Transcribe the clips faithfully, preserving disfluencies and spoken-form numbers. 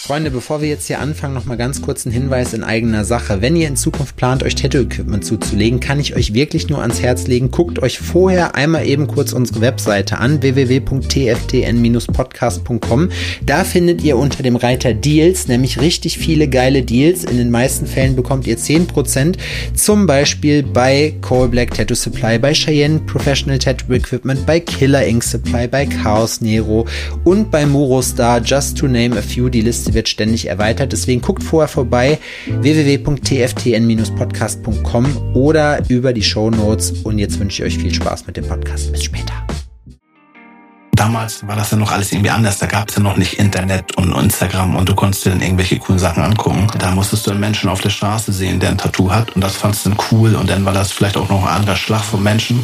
Freunde, bevor wir jetzt hier anfangen, noch mal ganz kurz ein Hinweis in eigener Sache. Wenn ihr in Zukunft plant, euch Tattoo-Equipment zuzulegen, kann ich euch wirklich nur ans Herz legen. Guckt euch vorher einmal eben kurz unsere Webseite an, w w w punkt t f t n Bindestrich podcast punkt com. Da findet ihr unter dem Reiter Deals nämlich richtig viele geile Deals. In den meisten Fällen bekommt ihr zehn Prozent, zum Beispiel bei Coal Black Tattoo Supply, bei Cheyenne Professional Tattoo Equipment, bei Killer Ink Supply, bei Chaos Nero und bei Murostar, just to name a few. Die Liste wird ständig erweitert, deswegen guckt vorher vorbei, w w w punkt t f t n Bindestrich podcast punkt com oder über die Shownotes, und jetzt wünsche ich euch viel Spaß mit dem Podcast. Bis später. Damals war das ja noch alles irgendwie anders. Da gab es ja noch nicht Internet und Instagram und du konntest dir dann irgendwelche coolen Sachen angucken. Da musstest du einen Menschen auf der Straße sehen, der ein Tattoo hat, und das fandst du dann cool, und dann war das vielleicht auch noch ein anderer Schlag von Menschen.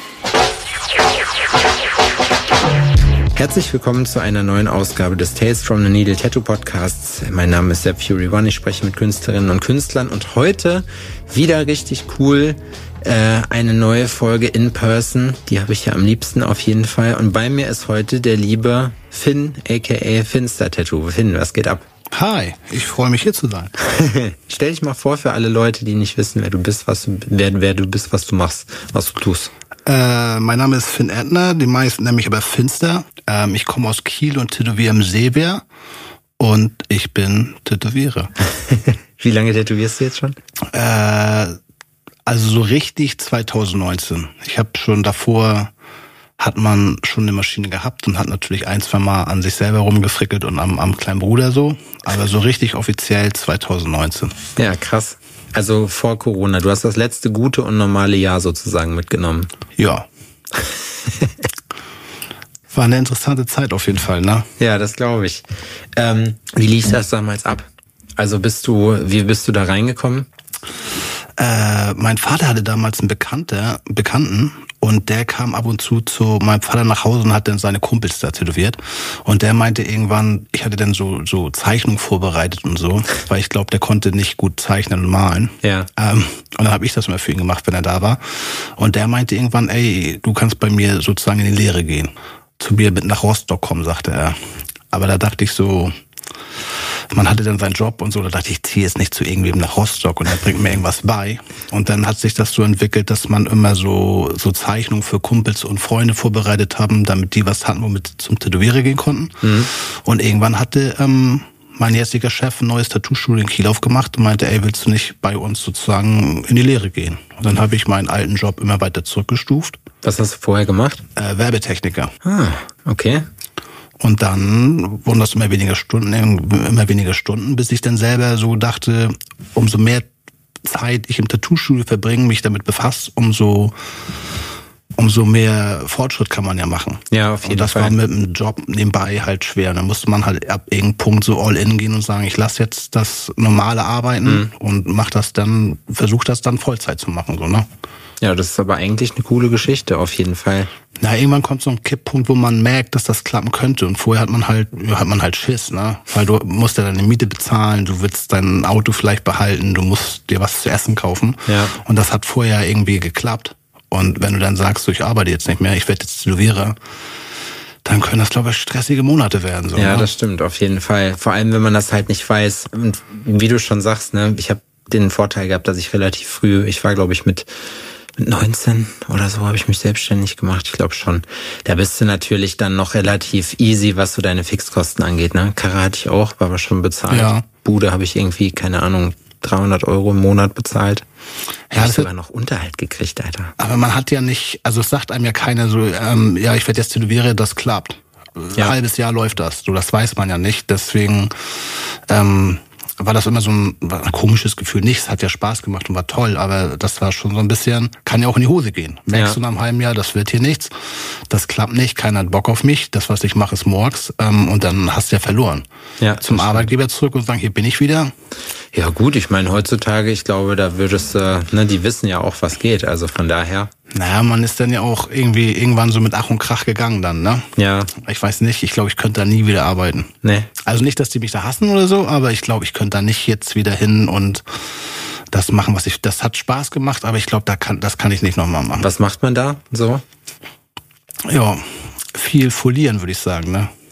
Herzlich willkommen zu einer neuen Ausgabe des Tales from the Needle Tattoo Podcasts. Mein Name ist Sepp Fury One, ich spreche mit Künstlerinnen und Künstlern, und heute wieder richtig cool, äh, eine neue Folge in person. Die habe ich ja am liebsten auf jeden Fall. Und bei mir ist heute der liebe Finn, aka Finster Tattoo. Finn, was geht ab? Hi, ich freue mich, hier zu sein. Stell dich mal vor für alle Leute, die nicht wissen, wer du bist, was du, wer, wer du bist, was du machst, was du tust. Äh, mein Name ist Finn Edner, die meisten nennen mich aber Finster. Ähm, ich komme aus Kiel und tätowiere im Seebär, und ich bin Tätowierer. Wie lange tätowierst du jetzt schon? Äh, also so richtig zwanzig neunzehn. Ich habe schon davor, hat man schon eine Maschine gehabt und hat natürlich ein, zwei Mal an sich selber rumgefrickelt und am, am kleinen Bruder so. Aber so richtig offiziell zwanzig neunzehn. Ja, krass. Also vor Corona. Du hast das letzte gute und normale Jahr sozusagen mitgenommen. Ja. War eine interessante Zeit auf jeden Fall, ne? Ja, das glaube ich. Ähm, wie lief das damals ab? Also bist du, wie bist du da reingekommen? Äh, mein Vater hatte damals einen Bekannter, Bekannten, und der kam ab und zu zu meinem Vater nach Hause und hat dann seine Kumpels da tätowiert. Und der meinte irgendwann, ich hatte dann so so Zeichnungen vorbereitet und so, weil ich glaube, der konnte nicht gut zeichnen und malen. Ja. Ähm, und dann habe ich das immer für ihn gemacht, wenn er da war. Und der meinte irgendwann, ey, du kannst bei mir sozusagen in die Lehre gehen. Zu mir mit nach Rostock kommen, sagte er. Aber da dachte ich so, man hatte dann seinen Job und so, da dachte ich, ich ziehe jetzt nicht zu irgendwem nach Rostock und er bringt mir irgendwas bei. Und dann hat sich das so entwickelt, dass man immer so so Zeichnungen für Kumpels und Freunde vorbereitet haben, damit die was hatten, womit zum Tätowierer gehen konnten. Mhm. Und irgendwann hatte ähm, mein jetziger Chef ein neues Tattoo-Studio in Kiel aufgemacht und meinte, ey, willst du nicht bei uns sozusagen in die Lehre gehen? Und dann habe ich meinen alten Job immer weiter zurückgestuft. Was hast du vorher gemacht? Äh, Werbetechniker. Ah, okay. Und dann wurden das immer weniger Stunden, immer weniger Stunden, bis ich dann selber so dachte, umso mehr Zeit ich im Tattoo-Studio verbringe, mich damit befasse, umso, umso mehr Fortschritt kann man ja machen. Ja, auf jeden Fall. Und das Fall. war mit dem Job nebenbei halt schwer. Da musste man halt ab irgendeinem Punkt so all in gehen und sagen, ich lasse jetzt das normale Arbeiten mhm. und mach das dann, versuche das dann Vollzeit zu machen, so, ne? Ja, das ist aber eigentlich eine coole Geschichte, auf jeden Fall. Na, irgendwann kommt so ein Kipppunkt, wo man merkt, dass das klappen könnte. Und vorher hat man halt, hat man halt Schiss, ne? Weil du musst ja deine Miete bezahlen, du willst dein Auto vielleicht behalten, du musst dir was zu essen kaufen. Ja. Und das hat vorher irgendwie geklappt. Und wenn du dann sagst, so, ich arbeite jetzt nicht mehr, ich werde jetzt Tätowierer, dann können das, glaube ich, stressige Monate werden. So, ja, ne? Das stimmt, auf jeden Fall. Vor allem, wenn man das halt nicht weiß. Und wie du schon sagst, ne, ich habe den Vorteil gehabt, dass ich relativ früh, ich war, glaube ich, mit Mit neunzehn oder so habe ich mich selbstständig gemacht, ich glaube schon. Da bist du natürlich dann noch relativ easy, was so deine Fixkosten angeht, ne? Karre hatte ich auch, war aber schon bezahlt. Ja. Bude habe ich irgendwie, keine Ahnung, dreihundert Euro im Monat bezahlt. Ja, habe ich sogar noch Unterhalt gekriegt, Alter. Aber man hat ja nicht, also es sagt einem ja keiner so, ähm, ja, ich werde jetzt Tätowierer, das klappt. Ja. Ein halbes Jahr läuft das, so, das weiß man ja nicht. Deswegen ähm, war das immer so ein, ein komisches Gefühl. Nichts hat ja Spaß gemacht und war toll, aber das war schon so ein bisschen, kann ja auch in die Hose gehen. Merkst ja. du nach einem halben Jahr, das wird hier nichts, das klappt nicht, keiner hat Bock auf mich, das, was ich mache, ist Murks, ähm, und dann hast du ja verloren. Ja, Zum Arbeitgeber zurück und sagen, hier bin ich wieder. Ja gut, ich meine heutzutage, ich glaube, da würdest du, ne, die wissen ja auch, was geht, also von daher. Naja, man ist dann ja auch irgendwie irgendwann so mit Ach und Krach gegangen dann, ne? Ja. Ich weiß nicht, ich glaube, ich könnte da nie wieder arbeiten. Nee. Also nicht, dass die mich da hassen oder so, aber ich glaube, ich könnte da nicht jetzt wieder hin und das machen, was ich, das hat Spaß gemacht, aber ich glaube, da kann, das kann ich nicht nochmal machen. Was macht man da so? Ja, viel folieren, würde ich sagen, ne?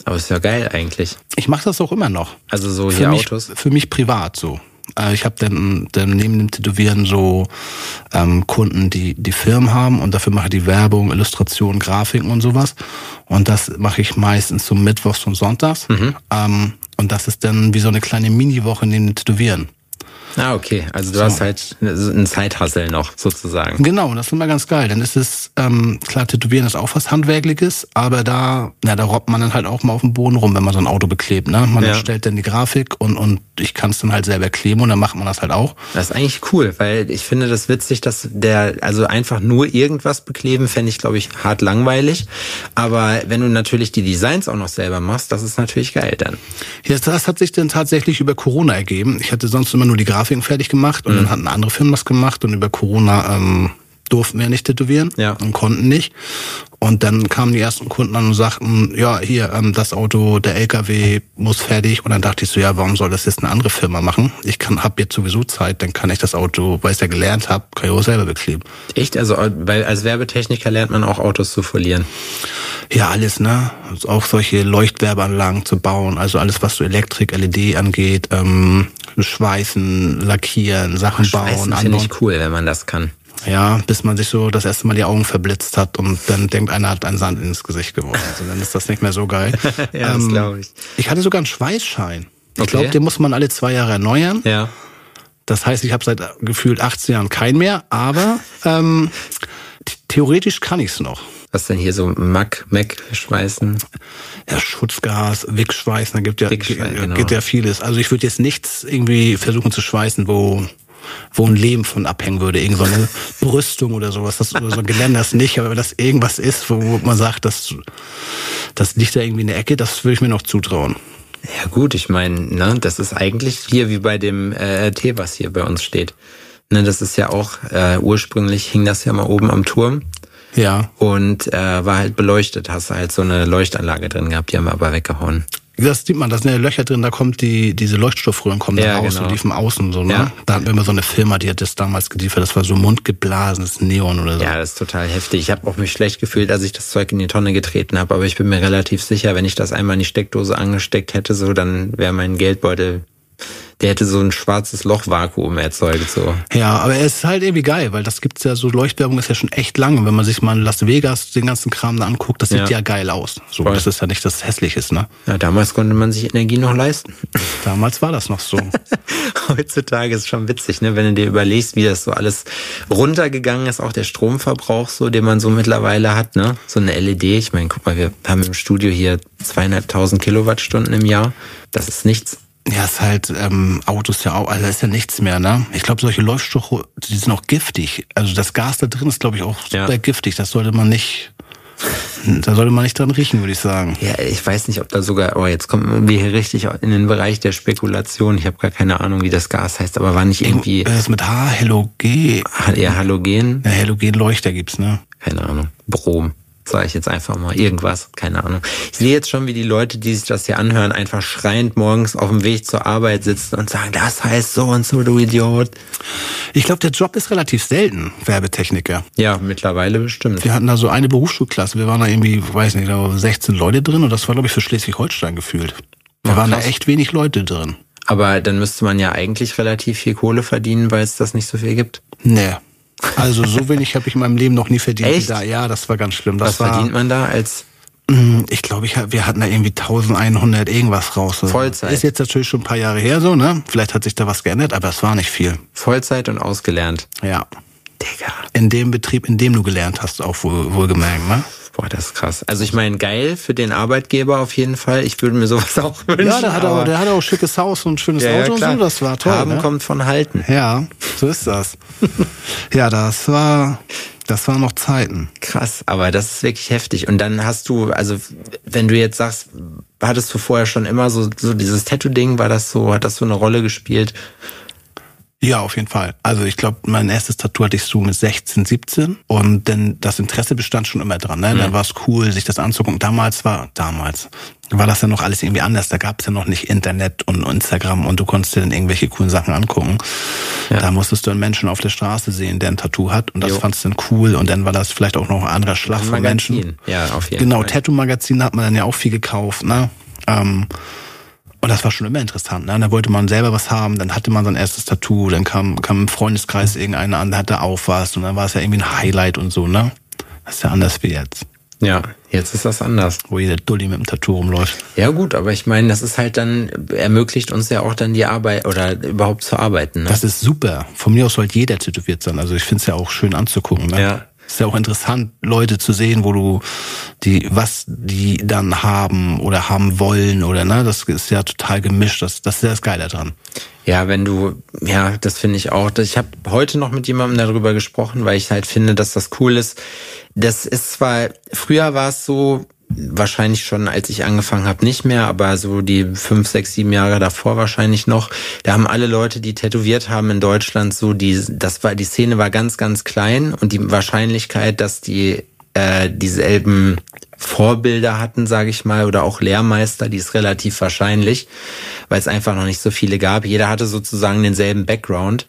Aber ist ja geil eigentlich. Ich mache das auch immer noch. Also so für hier mich, Autos? Für mich privat so. Ich habe dann, dann neben dem Tätowieren so ähm, Kunden, die die Firmen haben und dafür mache ich die Werbung, Illustrationen, Grafiken und sowas. Und das mache ich meistens so mittwochs und sonntags. Mhm. Ähm, und das ist dann wie so eine kleine Mini-Woche neben dem Tätowieren. Ah, okay. Also du so. hast halt einen Zeithassel noch sozusagen. Genau, das ist immer ganz geil. Dann ist es, ähm, klar, Tätowieren ist auch was Handwerkliches, aber da, na, da robbt man dann halt auch mal auf dem Boden rum, wenn man so ein Auto beklebt. Ne? Man ja. stellt dann die Grafik und, und ich kann es dann halt selber kleben und dann macht man das halt auch. Das ist eigentlich cool, weil ich finde das witzig, dass der, also einfach nur irgendwas bekleben, fände ich, glaube ich, hart langweilig. Aber wenn du natürlich die Designs auch noch selber machst, das ist natürlich geil dann. Ja, das hat sich dann tatsächlich über Corona ergeben. Ich hatte sonst immer nur die Grafiken fertig gemacht und mhm. dann hatten andere Firmen das gemacht und über Corona ähm, durften wir nicht tätowieren ja. und konnten nicht. Und dann kamen die ersten Kunden an und sagten, ja, hier, ähm, das Auto, der L K W muss fertig. Und dann dachte ich so, ja, warum soll das jetzt eine andere Firma machen? Ich kann, hab jetzt sowieso Zeit, dann kann ich das Auto, weil ich es ja gelernt habe, kann ich auch selber bekleben. Echt? Also weil als Werbetechniker lernt man auch Autos zu folieren? Ja, alles, ne? Also auch solche Leuchtwerbeanlagen zu bauen, also alles, was so Elektrik, L E D angeht, ähm, schweißen, lackieren, Sachen oh, bauen. Schweißen finde ich cool, wenn man das kann. Ja, bis man sich so das erste Mal die Augen verblitzt hat und dann denkt, einer hat einen Sand ins Gesicht geworfen. Also dann ist das nicht mehr so geil. ja, das ähm, glaube ich. Ich hatte sogar einen Schweißschein. Ich okay. glaube, den muss man alle zwei Jahre erneuern. Ja. Das heißt, ich habe seit gefühlt achtzehn Jahren keinen mehr, aber ähm, theoretisch kann ich es noch. Was denn hier so Mac, Mac schweißen? Ja, Schutzgas, Wick-Schweißen, da gibt ja, Wick-Schweiß, genau. gibt ja vieles. Also ich würde jetzt nichts irgendwie versuchen zu schweißen, wo wo ein Leben von abhängen würde, irgend so eine Brüstung oder sowas, das oder so ein Geländer ist nicht, aber wenn das irgendwas ist, wo man sagt, das, das liegt da irgendwie in der Ecke, das würde ich mir noch zutrauen. Ja gut, ich meine, ne, das ist eigentlich hier wie bei dem äh, Tee, was hier bei uns steht. Ne, das ist ja auch, äh, ursprünglich hing das ja mal oben am Turm. Ja. Und äh, war halt beleuchtet, hast halt so eine Leuchtanlage drin gehabt, die haben wir aber weggehauen. Das sieht man, da sind ja Löcher drin, da kommt die, diese Leuchtstoffröhren kommen ja, da raus, genau. und die von außen so, ne? Ja. Da hatten wir immer so eine Firma, die hat das damals geliefert, das war so mundgeblasenes Neon oder so. Ja, das ist total heftig. Ich habe auch mich schlecht gefühlt, als ich das Zeug in die Tonne getreten habe, aber ich bin mir relativ sicher, wenn ich das einmal in die Steckdose angesteckt hätte, so, dann wäre mein Geldbeutel, der hätte so ein schwarzes Lochvakuum erzeugt, so. Ja, aber es ist halt irgendwie geil, weil das gibt's ja so, Leuchtwerbung ist ja schon echt lange. Wenn man sich mal in Las Vegas den ganzen Kram da anguckt, das sieht ja, ja geil aus. So, das ist ja nicht das Hässliches, ne? Ja, damals konnte man sich Energie noch leisten. Damals war das noch so. Heutzutage ist es schon witzig, ne, wenn du dir überlegst, wie das so alles runtergegangen ist, auch der Stromverbrauch so, den man so mittlerweile hat, ne? So eine L E D, ich meine, guck mal, wir haben im Studio hier zweieinhalbtausend Kilowattstunden im Jahr. Das ist nichts. Ja, ist halt, ähm, Autos ja auch, also da ist ja nichts mehr, ne? Ich glaube, solche Leuchtstoche, die sind auch giftig. Also das Gas da drin ist, glaube ich, auch super ja. giftig. Das sollte man nicht, da sollte man nicht dran riechen, würde ich sagen. Ja, ich weiß nicht, ob da sogar, oh, jetzt kommen wir hier richtig in den Bereich der Spekulation. Ich habe gar keine Ahnung, wie das Gas heißt, aber war nicht irgendwie... Das ist mit H, Halogen. Ja, Halogen. Ja, Halogenleuchter gibt's, ne? Keine Ahnung. Brom. Sage ich jetzt einfach mal. Irgendwas, keine Ahnung. Ich sehe jetzt schon, wie die Leute, die sich das hier anhören, einfach schreiend morgens auf dem Weg zur Arbeit sitzen und sagen, das heißt so und so, du Idiot. Ich glaube, der Job ist relativ selten, Werbetechniker. Ja, mittlerweile bestimmt. Wir hatten da so eine Berufsschulklasse, wir waren da irgendwie, weiß nicht, da sechzehn Leute drin und das war, glaube ich, für Schleswig-Holstein gefühlt. Da ja, waren krass. da echt wenig Leute drin. Aber dann müsste man ja eigentlich relativ viel Kohle verdienen, weil es das nicht so viel gibt. Nee. Also so wenig habe ich in meinem Leben noch nie verdient. Echt? Wie da. Ja, das war ganz schlimm. Das Was war, verdient man da als? Ich glaube, ich, wir hatten da irgendwie eintausendeinhundert irgendwas raus. Vollzeit. Ist jetzt natürlich schon ein paar Jahre her so, ne? Vielleicht hat sich da was geändert, aber es war nicht viel. Vollzeit und ausgelernt. Ja. Digga. In dem Betrieb, in dem du gelernt hast, auch wohl, wohlgemerkt, ne? Boah, das ist krass. Also ich meine, geil für den Arbeitgeber auf jeden Fall. Ich würde mir sowas auch wünschen. Ja, der hat auch, der hat auch ein schickes Haus und ein schönes ja, Auto ja, und so. Das war toll. Haben ne? kommt von halten. Ja, so ist das. Ja, das war, das waren noch Zeiten. Krass, aber das ist wirklich heftig. Und dann hast du, also wenn du jetzt sagst, hattest du vorher schon immer so, so dieses Tattoo-Ding, war das so, hat das so eine Rolle gespielt? Ja, auf jeden Fall. Also ich glaube, mein erstes Tattoo hatte ich so mit sechzehn, siebzehn und dann das Interesse bestand schon immer dran. Ne? Mhm. Dann war es cool, sich das anzugucken. Damals war, damals war das ja noch alles irgendwie anders. Da gab es ja noch nicht Internet und Instagram und du konntest dir dann irgendwelche coolen Sachen angucken. Ja. Da musstest du einen Menschen auf der Straße sehen, der ein Tattoo hat und das jo. fandst du dann cool und dann war das vielleicht auch noch ein anderer Schlag von Menschen. Ja, auf jeden genau, Fall. Tattoo-Magazin hat man dann ja auch viel gekauft, ne? Ähm, Und das war schon immer interessant. Ne? Da wollte man selber was haben, dann hatte man sein erstes Tattoo, dann kam, kam im Freundeskreis irgendeiner an, der hatte auch was und dann war es ja irgendwie ein Highlight und so, ne? Das ist ja anders wie jetzt. Ja, jetzt ist das anders. Wo jeder Dulli mit dem Tattoo rumläuft. Ja gut, aber ich meine, das ist halt dann, ermöglicht uns ja auch dann die Arbeit oder überhaupt zu arbeiten. Ne? Das ist super. Von mir aus sollte jeder tätowiert sein. Also ich finde es ja auch schön anzugucken. Ne? Ja. Ist ja auch interessant, Leute zu sehen, wo du die, was die dann haben oder haben wollen oder ne, das ist ja total gemischt. Das, das ist ja das Geile dran. Ja, wenn du, ja, das finde ich auch. Ich habe heute noch mit jemandem darüber gesprochen, weil ich halt finde, dass das cool ist. Das ist zwar, früher war es so, wahrscheinlich schon, als ich angefangen habe, nicht mehr, aber so die fünf, sechs, sieben Jahre davor wahrscheinlich noch. Da haben alle Leute, die tätowiert haben in Deutschland, so die, das war die Szene war ganz, ganz klein und die Wahrscheinlichkeit, dass die äh, dieselben Vorbilder hatten, sage ich mal, oder auch Lehrmeister, die ist relativ wahrscheinlich, weil es einfach noch nicht so viele gab. Jeder hatte sozusagen denselben Background.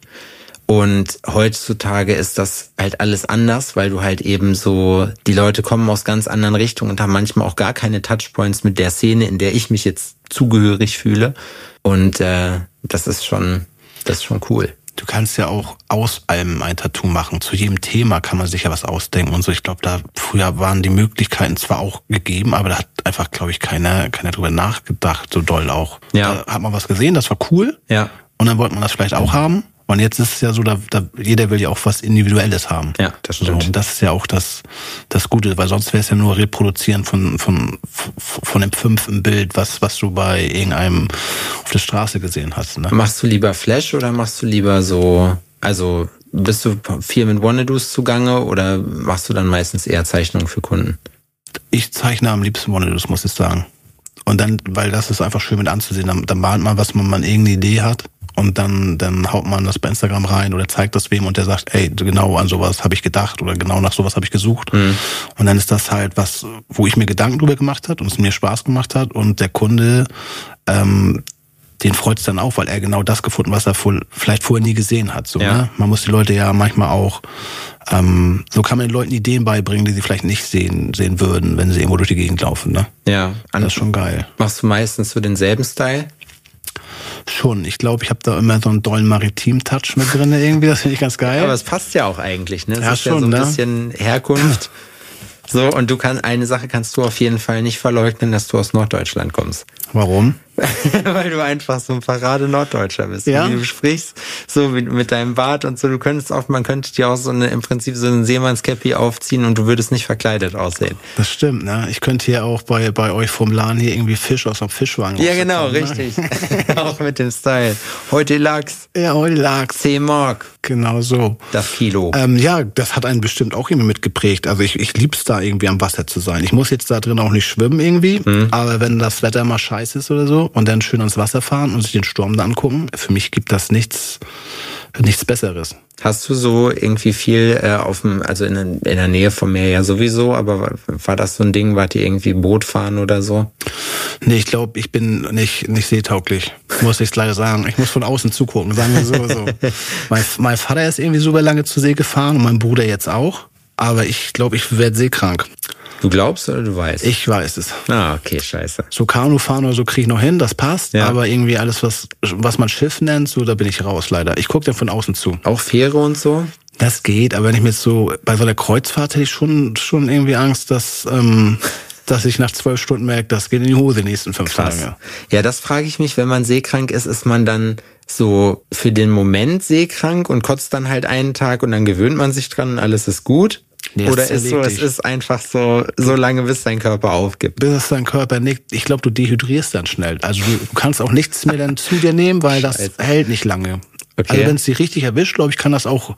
Und heutzutage ist das halt alles anders, weil du halt eben so, die Leute kommen aus ganz anderen Richtungen und haben manchmal auch gar keine Touchpoints mit der Szene, in der ich mich jetzt zugehörig fühle. Und äh, das ist schon, das ist schon cool. Du kannst ja auch aus allem ein Tattoo machen. Zu jedem Thema kann man sich ja was ausdenken und so. Ich glaube, da früher waren die Möglichkeiten zwar auch gegeben, aber da hat einfach, glaube ich, keiner, keiner drüber nachgedacht, so doll auch. Ja. Da hat man was gesehen, das war cool. Ja. Und dann wollte man das vielleicht auch haben. Und jetzt ist es ja so, da, da jeder will ja auch was Individuelles haben. Ja, das stimmt. So, und das ist ja auch das, das Gute, weil sonst wäre es ja nur Reproduzieren von, von, von dem fünften Bild, was, was du bei irgendeinem auf der Straße gesehen hast. Ne? Machst du lieber Flash oder machst du lieber so, also bist du viel mit Wannadoos zugange oder machst du dann meistens eher Zeichnungen für Kunden? Ich zeichne am liebsten Wannadoos, muss ich sagen. Und dann, weil das ist einfach schön mit anzusehen, dann, dann malt man, was man mal irgendeine Idee hat. Und dann, dann haut man das bei Instagram rein oder zeigt das wem und der sagt, ey, genau an sowas habe ich gedacht oder genau nach sowas habe ich gesucht. Mhm. Und dann ist das halt was, wo ich mir Gedanken drüber gemacht hat und es mir Spaß gemacht hat und der Kunde, ähm, den freut es dann auch, weil er genau das gefunden, was er voll, vielleicht vorher nie gesehen hat. So, ja. Ne? Man muss die Leute ja manchmal auch, ähm, so kann man den Leuten Ideen beibringen, die sie vielleicht nicht sehen, sehen würden, wenn sie irgendwo durch die Gegend laufen. Ne? Ja. Das ist schon geil. Machst du meistens so denselben Style? Schon. Ich glaube, ich habe da immer so einen dollen Maritim-Touch mit drin irgendwie. Das finde ich ganz geil. Ja, aber es passt ja auch eigentlich. Ne? Es ja, ist schon, ja so ein ne? bisschen Herkunft. So, und du kannst, eine Sache kannst du auf jeden Fall nicht verleugnen, dass du aus Norddeutschland kommst. Warum? Weil du einfach so ein Parade-Norddeutscher bist. Ja? Wie du sprichst, so mit, mit deinem Bart und so. Du könntest auch, man könnte dir auch so eine, im Prinzip so einen Seemannskäppi aufziehen und du würdest nicht verkleidet aussehen. Das stimmt, ne? Ich könnte hier auch bei, bei euch vom Laden hier irgendwie Fisch aus einem Fischwagen. Ja, genau, richtig. Ne? Auch mit dem Style. Heute Lachs. Ja, heute Lachs. zehn Mark. Genau so. Das Kilo. Ähm, ja, das hat einen bestimmt auch irgendwie mitgeprägt. Also ich, ich lieb's da irgendwie am Wasser zu sein. Ich muss jetzt da drin auch nicht schwimmen irgendwie, mhm. aber wenn das Wetter mal scheiße ist oder so und dann schön ans Wasser fahren und sich den Sturm da angucken, für mich gibt das nichts, nichts Besseres. Hast du so irgendwie viel äh, auf dem, also in, in der Nähe vom Meer ja sowieso, aber war das so ein Ding, wart ihr irgendwie Boot fahren oder so? Nee, ich glaube, ich bin nicht, nicht seetauglich, muss ich leider sagen. Ich muss von außen zugucken, sagen wir so. so. mein, mein Vater ist irgendwie super lange zur See gefahren und mein Bruder jetzt auch, aber ich glaube, ich werde seekrank. Du glaubst oder du weißt? Ich weiß es. Ah, okay, scheiße. So Kanu fahren oder so kriege ich noch hin, das passt. Ja. Aber irgendwie alles, was was man Schiff nennt, so da bin ich raus leider. Ich gucke dann von außen zu. Auch Fähre und so? Das geht, aber wenn ich mir jetzt so, bei so einer Kreuzfahrt hätte ich schon schon irgendwie Angst, dass ähm, dass ich nach zwölf Stunden merke, das geht in die Hose die nächsten fünf Krass. Tage. Ja, das frage ich mich, wenn man seekrank ist, ist man dann so für den Moment seekrank und kotzt dann halt einen Tag und dann gewöhnt man sich dran und alles ist gut? Nee, oder ist so, es ist einfach so, so lange, bis dein Körper aufgibt. Bis es dein Körper nickt. Ich glaube, du dehydrierst dann schnell. Also du, du kannst auch nichts mehr dann zu dir nehmen, weil das Scheiße. hält nicht lange. Okay. Also wenn es dich richtig erwischt, glaube ich, kann das auch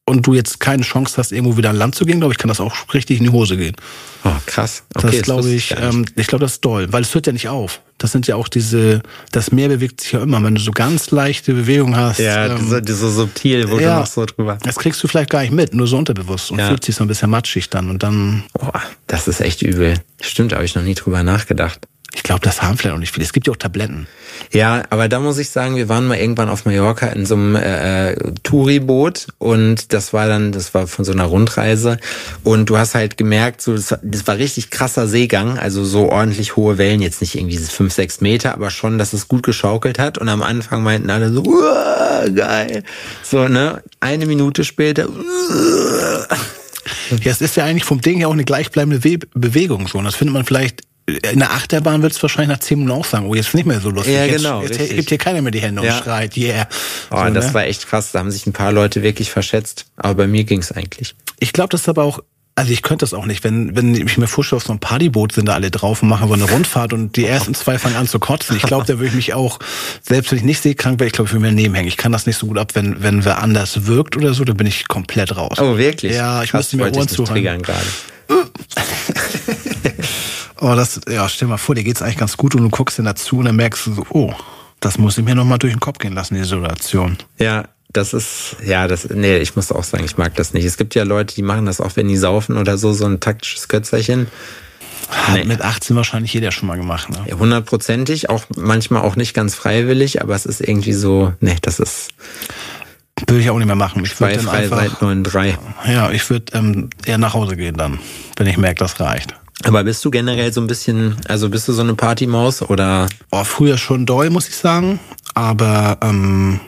und du jetzt keine Chance hast, irgendwo wieder an Land zu gehen, glaube ich, kann das auch richtig in die Hose gehen. Oh, krass. Okay, das glaube ich, ich, ähm, ich glaube, das ist toll, weil es hört ja nicht auf. Das sind ja auch diese, das Meer bewegt sich ja immer, wenn du so ganz leichte Bewegungen hast. Ja, ähm, so, so subtil, wo ja, du noch so drüber. Das kriegst du vielleicht gar nicht mit, nur so unterbewusst und ja. fühlt sich so ein bisschen matschig dann und dann. Oh, das ist echt übel. Stimmt, habe ich noch nie drüber nachgedacht. Ich glaube, das haben vielleicht auch nicht viele. Es gibt ja auch Tabletten. Ja, aber da muss ich sagen, wir waren mal irgendwann auf Mallorca in so einem äh, Touri-Boot und das war dann, das war von so einer Rundreise und du hast halt gemerkt, so das, das war richtig krasser Seegang, also so ordentlich hohe Wellen, jetzt nicht irgendwie fünf, sechs Meter, aber schon, dass es gut geschaukelt hat und am Anfang meinten alle so, uah, geil, so, ne, eine Minute später, uah. Ja, es ist ja eigentlich vom Ding her auch eine gleichbleibende We- Bewegung so und das findet man vielleicht. In der Achterbahn wird es wahrscheinlich nach zehn Minuten auch sagen, oh, jetzt ist nicht mehr so lustig. Ja, jetzt, genau. Jetzt gibt hier keiner mehr die Hände ja. und schreit, yeah. Oh, so, das ne? war echt krass. Da haben sich ein paar Leute wirklich verschätzt. Aber bei mir ging's eigentlich. Ich glaube, das ist aber auch, also ich könnte das auch nicht, wenn wenn ich mir vorstelle, auf so einem Partyboot sind da alle drauf und machen so eine Rundfahrt und die ersten zwei fangen an zu kotzen. Ich glaube, da würde ich mich auch, selbst wenn ich nicht seekrank wäre, ich glaube, ich würde mir nebenhängen. Ich kann das nicht so gut ab, wenn wenn wer anders wirkt oder so, dann bin ich komplett raus. Oh, wirklich? Ja, ich müsste mir Ohren zuhören. gerade. Oh, das, ja, stell mal vor, dir geht's eigentlich ganz gut und du guckst dann dazu und dann merkst du so, oh, das muss ich mir nochmal durch den Kopf gehen lassen, die Situation. Ja, das ist, ja, das, nee, ich muss auch sagen, ich mag das nicht. Es gibt ja Leute, die machen das auch, wenn die saufen oder so, so ein taktisches Kötzerchen. Hat nee. Mit achtzehn wahrscheinlich jeder schon mal gemacht, ne? Ja, hundertprozentig, auch manchmal auch nicht ganz freiwillig, aber es ist irgendwie so, nee, das ist... Würde ich auch nicht mehr machen. Ich würde dann einfach, seit neun drei. Ja, ich würde ähm, eher nach Hause gehen dann, wenn ich merke, das reicht. Aber bist du generell so ein bisschen, also bist du so eine Partymaus oder? Oh, früher schon doll, muss ich sagen. Aber ähm,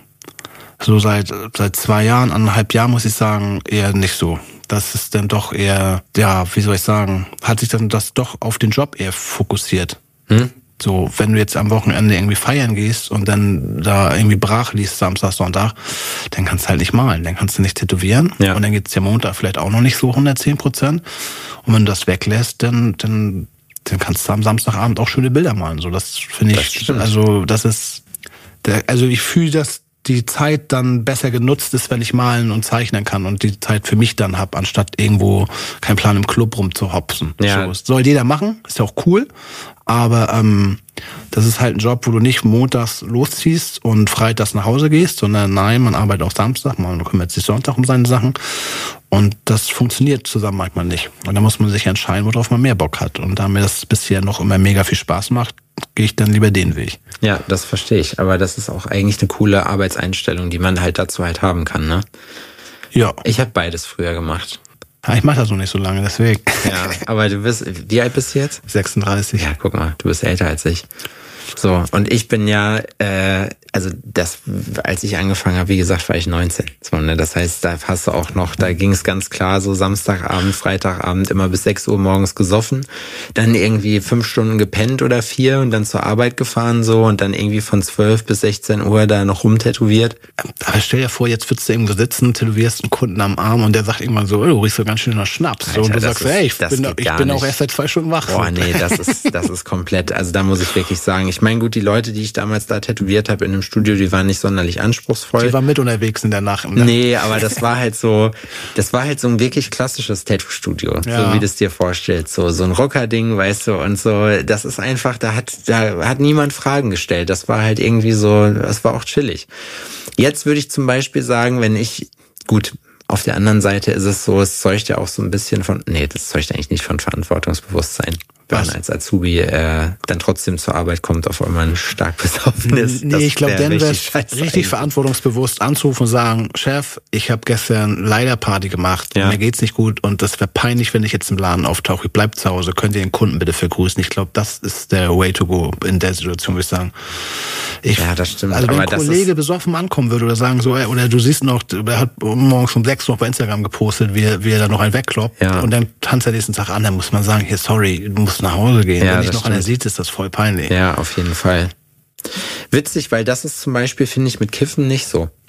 so seit seit zwei Jahren, anderthalb Jahren, muss ich sagen, eher nicht so. Das ist dann doch eher, ja, wie soll ich sagen, hat sich dann das doch auf den Job eher fokussiert. Hm? So, wenn du jetzt am Wochenende irgendwie feiern gehst und dann da irgendwie brach liest, Samstag, Sonntag, dann kannst du halt nicht malen, dann kannst du nicht tätowieren. Ja. Und dann geht's dir Montag vielleicht auch noch nicht so hundertzehn Prozent. Und wenn du das weglässt, dann, dann, dann kannst du am Samstagabend auch schöne Bilder malen. So, das finde ich, das also, das ist, der, also ich fühle, dass die Zeit dann besser genutzt ist, wenn ich malen und zeichnen kann und die Zeit für mich dann hab, anstatt irgendwo keinen Plan im Club rumzuhopsen. Ja. So, das soll jeder machen, ist ja auch cool, aber ähm, das ist halt ein Job, wo du nicht montags losziehst und freitags nach Hause gehst, sondern nein, man arbeitet auch Samstag, man kümmert sich Sonntag um seine Sachen und das funktioniert zusammen manchmal nicht. Und da muss man sich entscheiden, worauf man mehr Bock hat. Und da mir das bisher noch immer mega viel Spaß macht, gehe ich dann lieber den Weg. Ja, das verstehe ich. Aber das ist auch eigentlich eine coole Arbeitseinstellung, die man halt dazu halt haben kann, ne? Ja. Ich habe beides früher gemacht. Ja, ich mache das noch nicht so lange, deswegen. Ja, aber du bist, wie alt bist du jetzt? sechsunddreißig. Ja, guck mal, du bist älter als ich. So, und ich bin ja, äh, also das, als ich angefangen habe, wie gesagt, war ich neunzehn. So, ne? Das heißt, da hast du auch noch, da ging es ganz klar so Samstagabend, Freitagabend immer bis sechs Uhr morgens gesoffen, dann irgendwie fünf Stunden gepennt oder vier und dann zur Arbeit gefahren so und dann irgendwie von zwölf bis sechzehn Uhr da noch rumtätowiert. Aber stell dir vor, jetzt würdest du irgendwo sitzen, tätowierst einen Kunden am Arm und der sagt irgendwann so, oh, du riechst so ganz schön nach Schnaps. Alter, so, und du sagst, ist, hey, ich bin, ich bin auch erst seit zwei Stunden wach. Boah, nee, das ist, das ist komplett, also da muss ich wirklich sagen, ich meine, gut, die Leute, die ich damals da tätowiert habe in einem Studio, die waren nicht sonderlich anspruchsvoll. Die waren mit unterwegs in der Nacht. Ne? Nee, aber das war halt so, das war halt so ein wirklich klassisches Tattoo-Studio, ja. So wie du es dir vorstellst. So, so ein Rocker-Ding, weißt du, und so, das ist einfach, da hat, da hat niemand Fragen gestellt. Das war halt irgendwie so, das war auch chillig. Jetzt würde ich zum Beispiel sagen, wenn ich, gut, auf der anderen Seite ist es so, es zeugt ja auch so ein bisschen von, nee, das zeugt eigentlich nicht von Verantwortungsbewusstsein. Wenn man als Azubi äh, dann trotzdem zur Arbeit kommt, auf einmal stark besoffen ist. Nee, ich glaube, dann wäre es richtig verantwortungsbewusst anzurufen und sagen, Chef, ich habe gestern leider Party gemacht, ja. Mir geht's nicht gut und das wäre peinlich, wenn ich jetzt im Laden auftauche. Ich bleib zu Hause, könnt ihr den Kunden bitte vergrüßen. Ich glaube, das ist der way to go in der Situation, würde ich sagen. Ich, ja, das stimmt. Also wenn aber ein Kollege besoffen ankommen würde oder sagen so, ey, oder du siehst noch, er hat morgens um sechs noch bei Instagram gepostet, wie, wie er da noch einen wegkloppt ja. Und dann tanzt er nächsten Tag an, dann muss man sagen, hier, sorry, du musst nach Hause gehen. Ja, wenn dich noch einer sieht, ist das voll peinlich. Ja, auf jeden Fall. Witzig, weil das ist zum Beispiel, finde ich, mit Kiffen nicht so.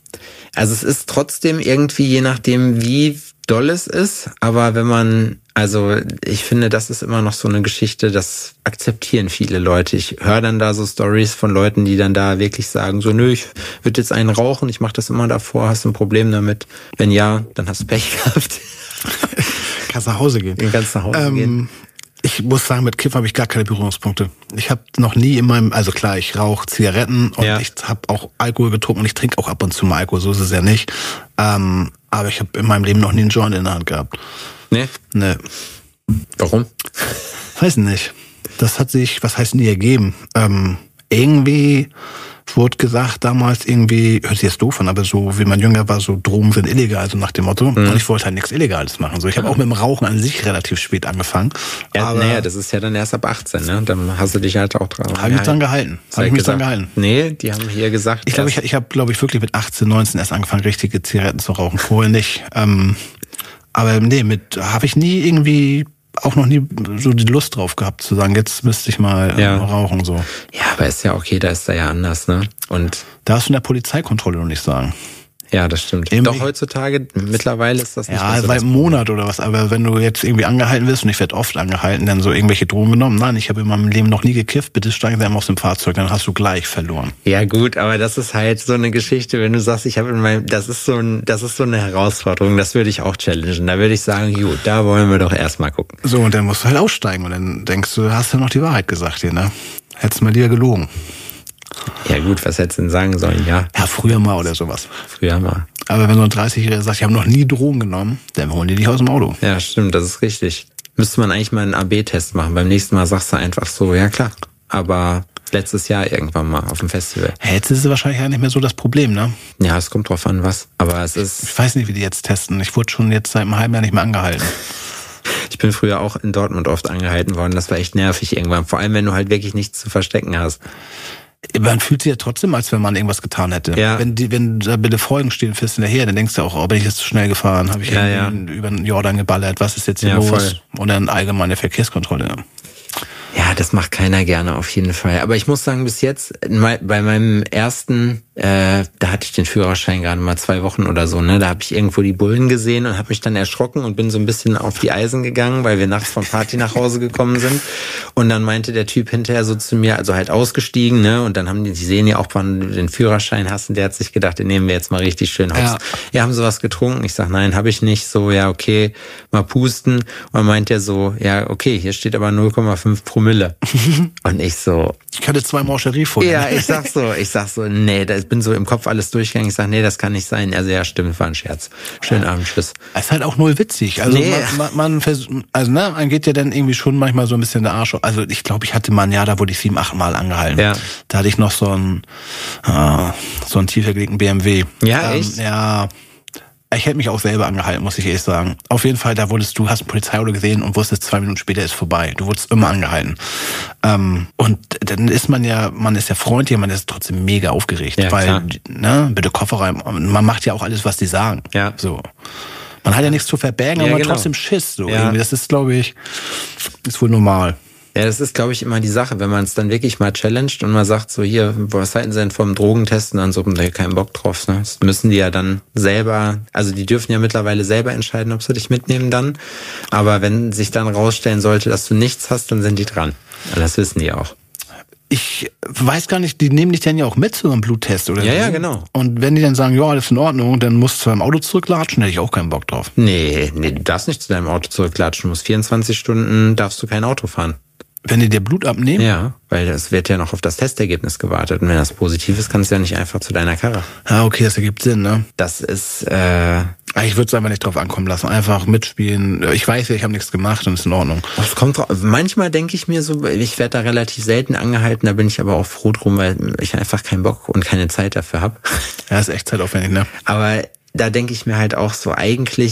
Also es ist trotzdem irgendwie, je nachdem wie doll es ist, aber wenn man, also ich finde, das ist immer noch so eine Geschichte, das akzeptieren viele Leute. Ich höre dann da so Stories von Leuten, die dann da wirklich sagen, so nö, ich würde jetzt einen rauchen, ich mache das immer davor, hast du ein Problem damit? Wenn ja, dann hast du Pech gehabt. Kannst nach Hause gehen. Du kannst nach Hause ähm, gehen. Ich muss sagen, mit Kiff habe ich gar keine Berührungspunkte. Ich habe noch nie in meinem, also klar, ich rauche Zigaretten und ja. ich habe auch Alkohol getrunken und ich trinke auch ab und zu mal Alkohol, so ist es ja nicht. Ähm, aber ich habe in meinem Leben noch nie einen Joint in der Hand gehabt. Nee? Nee. Warum? Weiß nicht. Das hat sich, was heißt nie ergeben? Ähm, irgendwie wurde gesagt damals irgendwie, hört sich jetzt doof an, aber so, wie man jünger war, so Drogen sind illegal, so nach dem Motto. Mhm. Und ich wollte halt nichts Illegales machen. So, ich habe auch mit dem Rauchen an sich relativ spät angefangen. Ja, aber naja, das ist ja dann erst ab achtzehn, ne? Dann hast du dich halt auch dran gehalten. Habe ich mich dran gehalten. Habe ich mich dran gehalten. Nee, die haben hier gesagt. Ich glaube, ich, ich habe, glaube ich, wirklich mit achtzehn, neunzehn erst angefangen, richtige Zigaretten zu rauchen. Vorher nicht. Ähm, aber nee, mit habe ich nie irgendwie auch noch nie so die Lust drauf gehabt zu sagen, jetzt müsste ich mal ja. äh, rauchen so. Ja, aber ist ja okay, da ist da ja anders, ne? Und da hast du in der Polizeikontrolle noch nicht sagen. Ja, das stimmt. Irgendwie, doch heutzutage, mittlerweile ist das nicht ja, mehr so. Ja, seit einem Monat oder was, aber wenn du jetzt irgendwie angehalten wirst, und ich werde oft angehalten, dann so irgendwelche Drogen genommen, nein, ich habe in meinem Leben noch nie gekifft, bitte steigen Sie einmal aus dem Fahrzeug, dann hast du gleich verloren. Ja gut, aber das ist halt so eine Geschichte, wenn du sagst, ich habe in meinem, das ist so ein, das ist so eine Herausforderung, das würde ich auch challengen. Da würde ich sagen, gut, da wollen wir doch erstmal gucken. So, und dann musst du halt aussteigen und dann denkst du, hast du noch die Wahrheit gesagt hier, ne? Hättest mal dir gelogen. Ja gut, was hättest du denn sagen sollen? Ja, ja, früher mal oder sowas. Früher mal. Aber wenn so ein dreißigjähriger sagt, ich habe noch nie Drogen genommen, dann holen die dich aus dem Auto. Ja, stimmt, das ist richtig. Müsste man eigentlich mal einen A B-Test machen. Beim nächsten Mal sagst du einfach so, ja klar, aber letztes Jahr irgendwann mal auf dem Festival. Hey, jetzt ist es wahrscheinlich ja nicht mehr so das Problem, ne? Ja, es kommt drauf an, was. Aber es ist... Ich weiß nicht, wie die jetzt testen. Ich wurde schon jetzt seit einem halben Jahr nicht mehr angehalten. Ich bin früher auch in Dortmund oft angehalten worden. Das war echt nervig irgendwann. Vor allem, wenn du halt wirklich nichts zu verstecken hast. Man fühlt sich ja trotzdem, als wenn man irgendwas getan hätte. Ja. Wenn die, wenn da bitte Folgen stehen, fährst du hinterher, dann denkst du auch, oh, bin ich jetzt zu schnell gefahren, habe ich ja, irgendwie ja. über den Jordan geballert, was ist jetzt hier ja, los? Voll. Und dann allgemeine Verkehrskontrolle. Ja, das macht keiner gerne auf jeden Fall. Aber ich muss sagen, bis jetzt, bei meinem ersten, äh, da hatte ich den Führerschein gerade mal zwei Wochen oder so, ne? Da habe ich irgendwo die Bullen gesehen und habe mich dann erschrocken und bin so ein bisschen auf die Eisen gegangen, weil wir nachts von Party nach Hause gekommen sind. Und dann meinte der Typ hinterher so zu mir, also halt ausgestiegen, ne? Und dann haben die, die sehen ja auch, wann du den Führerschein hast, und der hat sich gedacht, den nehmen wir jetzt mal richtig schön hops. Ja, ja, haben sie was getrunken? Ich sag, nein, habe ich nicht. So, ja, okay, mal pusten. Und dann meint er so, ja, okay, hier steht aber null Komma fünf Promille. Und ich so... Ich hatte zweimal Cherie-Folien. Ja, ich sag so, ich sag so, nee, da bin so im Kopf alles durchgegangen. Ich sag, nee, das kann nicht sein. Also ja, stimmt, war ein Scherz. Schönen Abend, tschüss. Es ist halt auch null witzig. Also nee. man, man, man, also ne, man geht ja dann irgendwie schon manchmal so ein bisschen der Arsch. Also ich glaube, ich hatte mal ein Jahr, da wurde ich sieben, acht Mal angehalten. Ja. Da hatte ich noch so einen, äh, so einen tiefer gelegten B M W. Ja, ähm, echt? Ja. Ich hätte mich auch selber angehalten, muss ich ehrlich sagen. Auf jeden Fall, da wurdest du, hast ein Polizeiauto gesehen und wusstest, zwei Minuten später ist vorbei. Du wurdest immer angehalten. Ähm, und dann ist man ja, man ist ja freundlich, man ist trotzdem mega aufgeregt. Ja, weil, klar. ne, bitte Koffer rein. Man macht ja auch alles, was die sagen. Ja. So. Man hat ja nichts zu verbergen, Ja, aber man genau. hat trotzdem Schiss. So. Ja. Irgendwie. Das ist, glaube ich, ist wohl normal. Ja, das ist, glaube ich, immer die Sache, wenn man es dann wirklich mal challenged und mal sagt, so hier, was halten Sie denn vom Drogentesten? Dann so, da keinen Bock drauf. Ne? Das müssen die ja dann selber, also die dürfen ja mittlerweile selber entscheiden, ob sie dich mitnehmen dann. Aber wenn sich dann rausstellen sollte, dass du nichts hast, dann sind die dran. Und das wissen die auch. Ich weiß gar nicht, die nehmen dich dann ja auch mit zu einem Bluttest oder Ja, so. ja, genau. Und wenn die dann sagen, ja, alles in Ordnung, dann musst du zu deinem Auto zurücklatschen, hätte ich auch keinen Bock drauf. Nee, nee, du darfst nicht zu deinem Auto zurücklatschen. Du musst vierundzwanzig Stunden, darfst du kein Auto fahren. Wenn die dir Blut abnehmen? Ja, weil es wird ja noch auf das Testergebnis gewartet. Und wenn das positiv ist, kannst du ja nicht einfach zu deiner Karre. Ah, okay, das ergibt Sinn, ne? Das ist, äh... Ich würde es einfach nicht drauf ankommen lassen. Einfach mitspielen. Ich weiß ja, ich habe nichts gemacht und ist in Ordnung. Es kommt drauf. Manchmal denke ich mir so, ich werde da relativ selten angehalten, da bin ich aber auch froh drum, weil ich einfach keinen Bock und keine Zeit dafür habe. Ja, ist echt zeitaufwendig, ne? Aber da denke ich mir halt auch so, eigentlich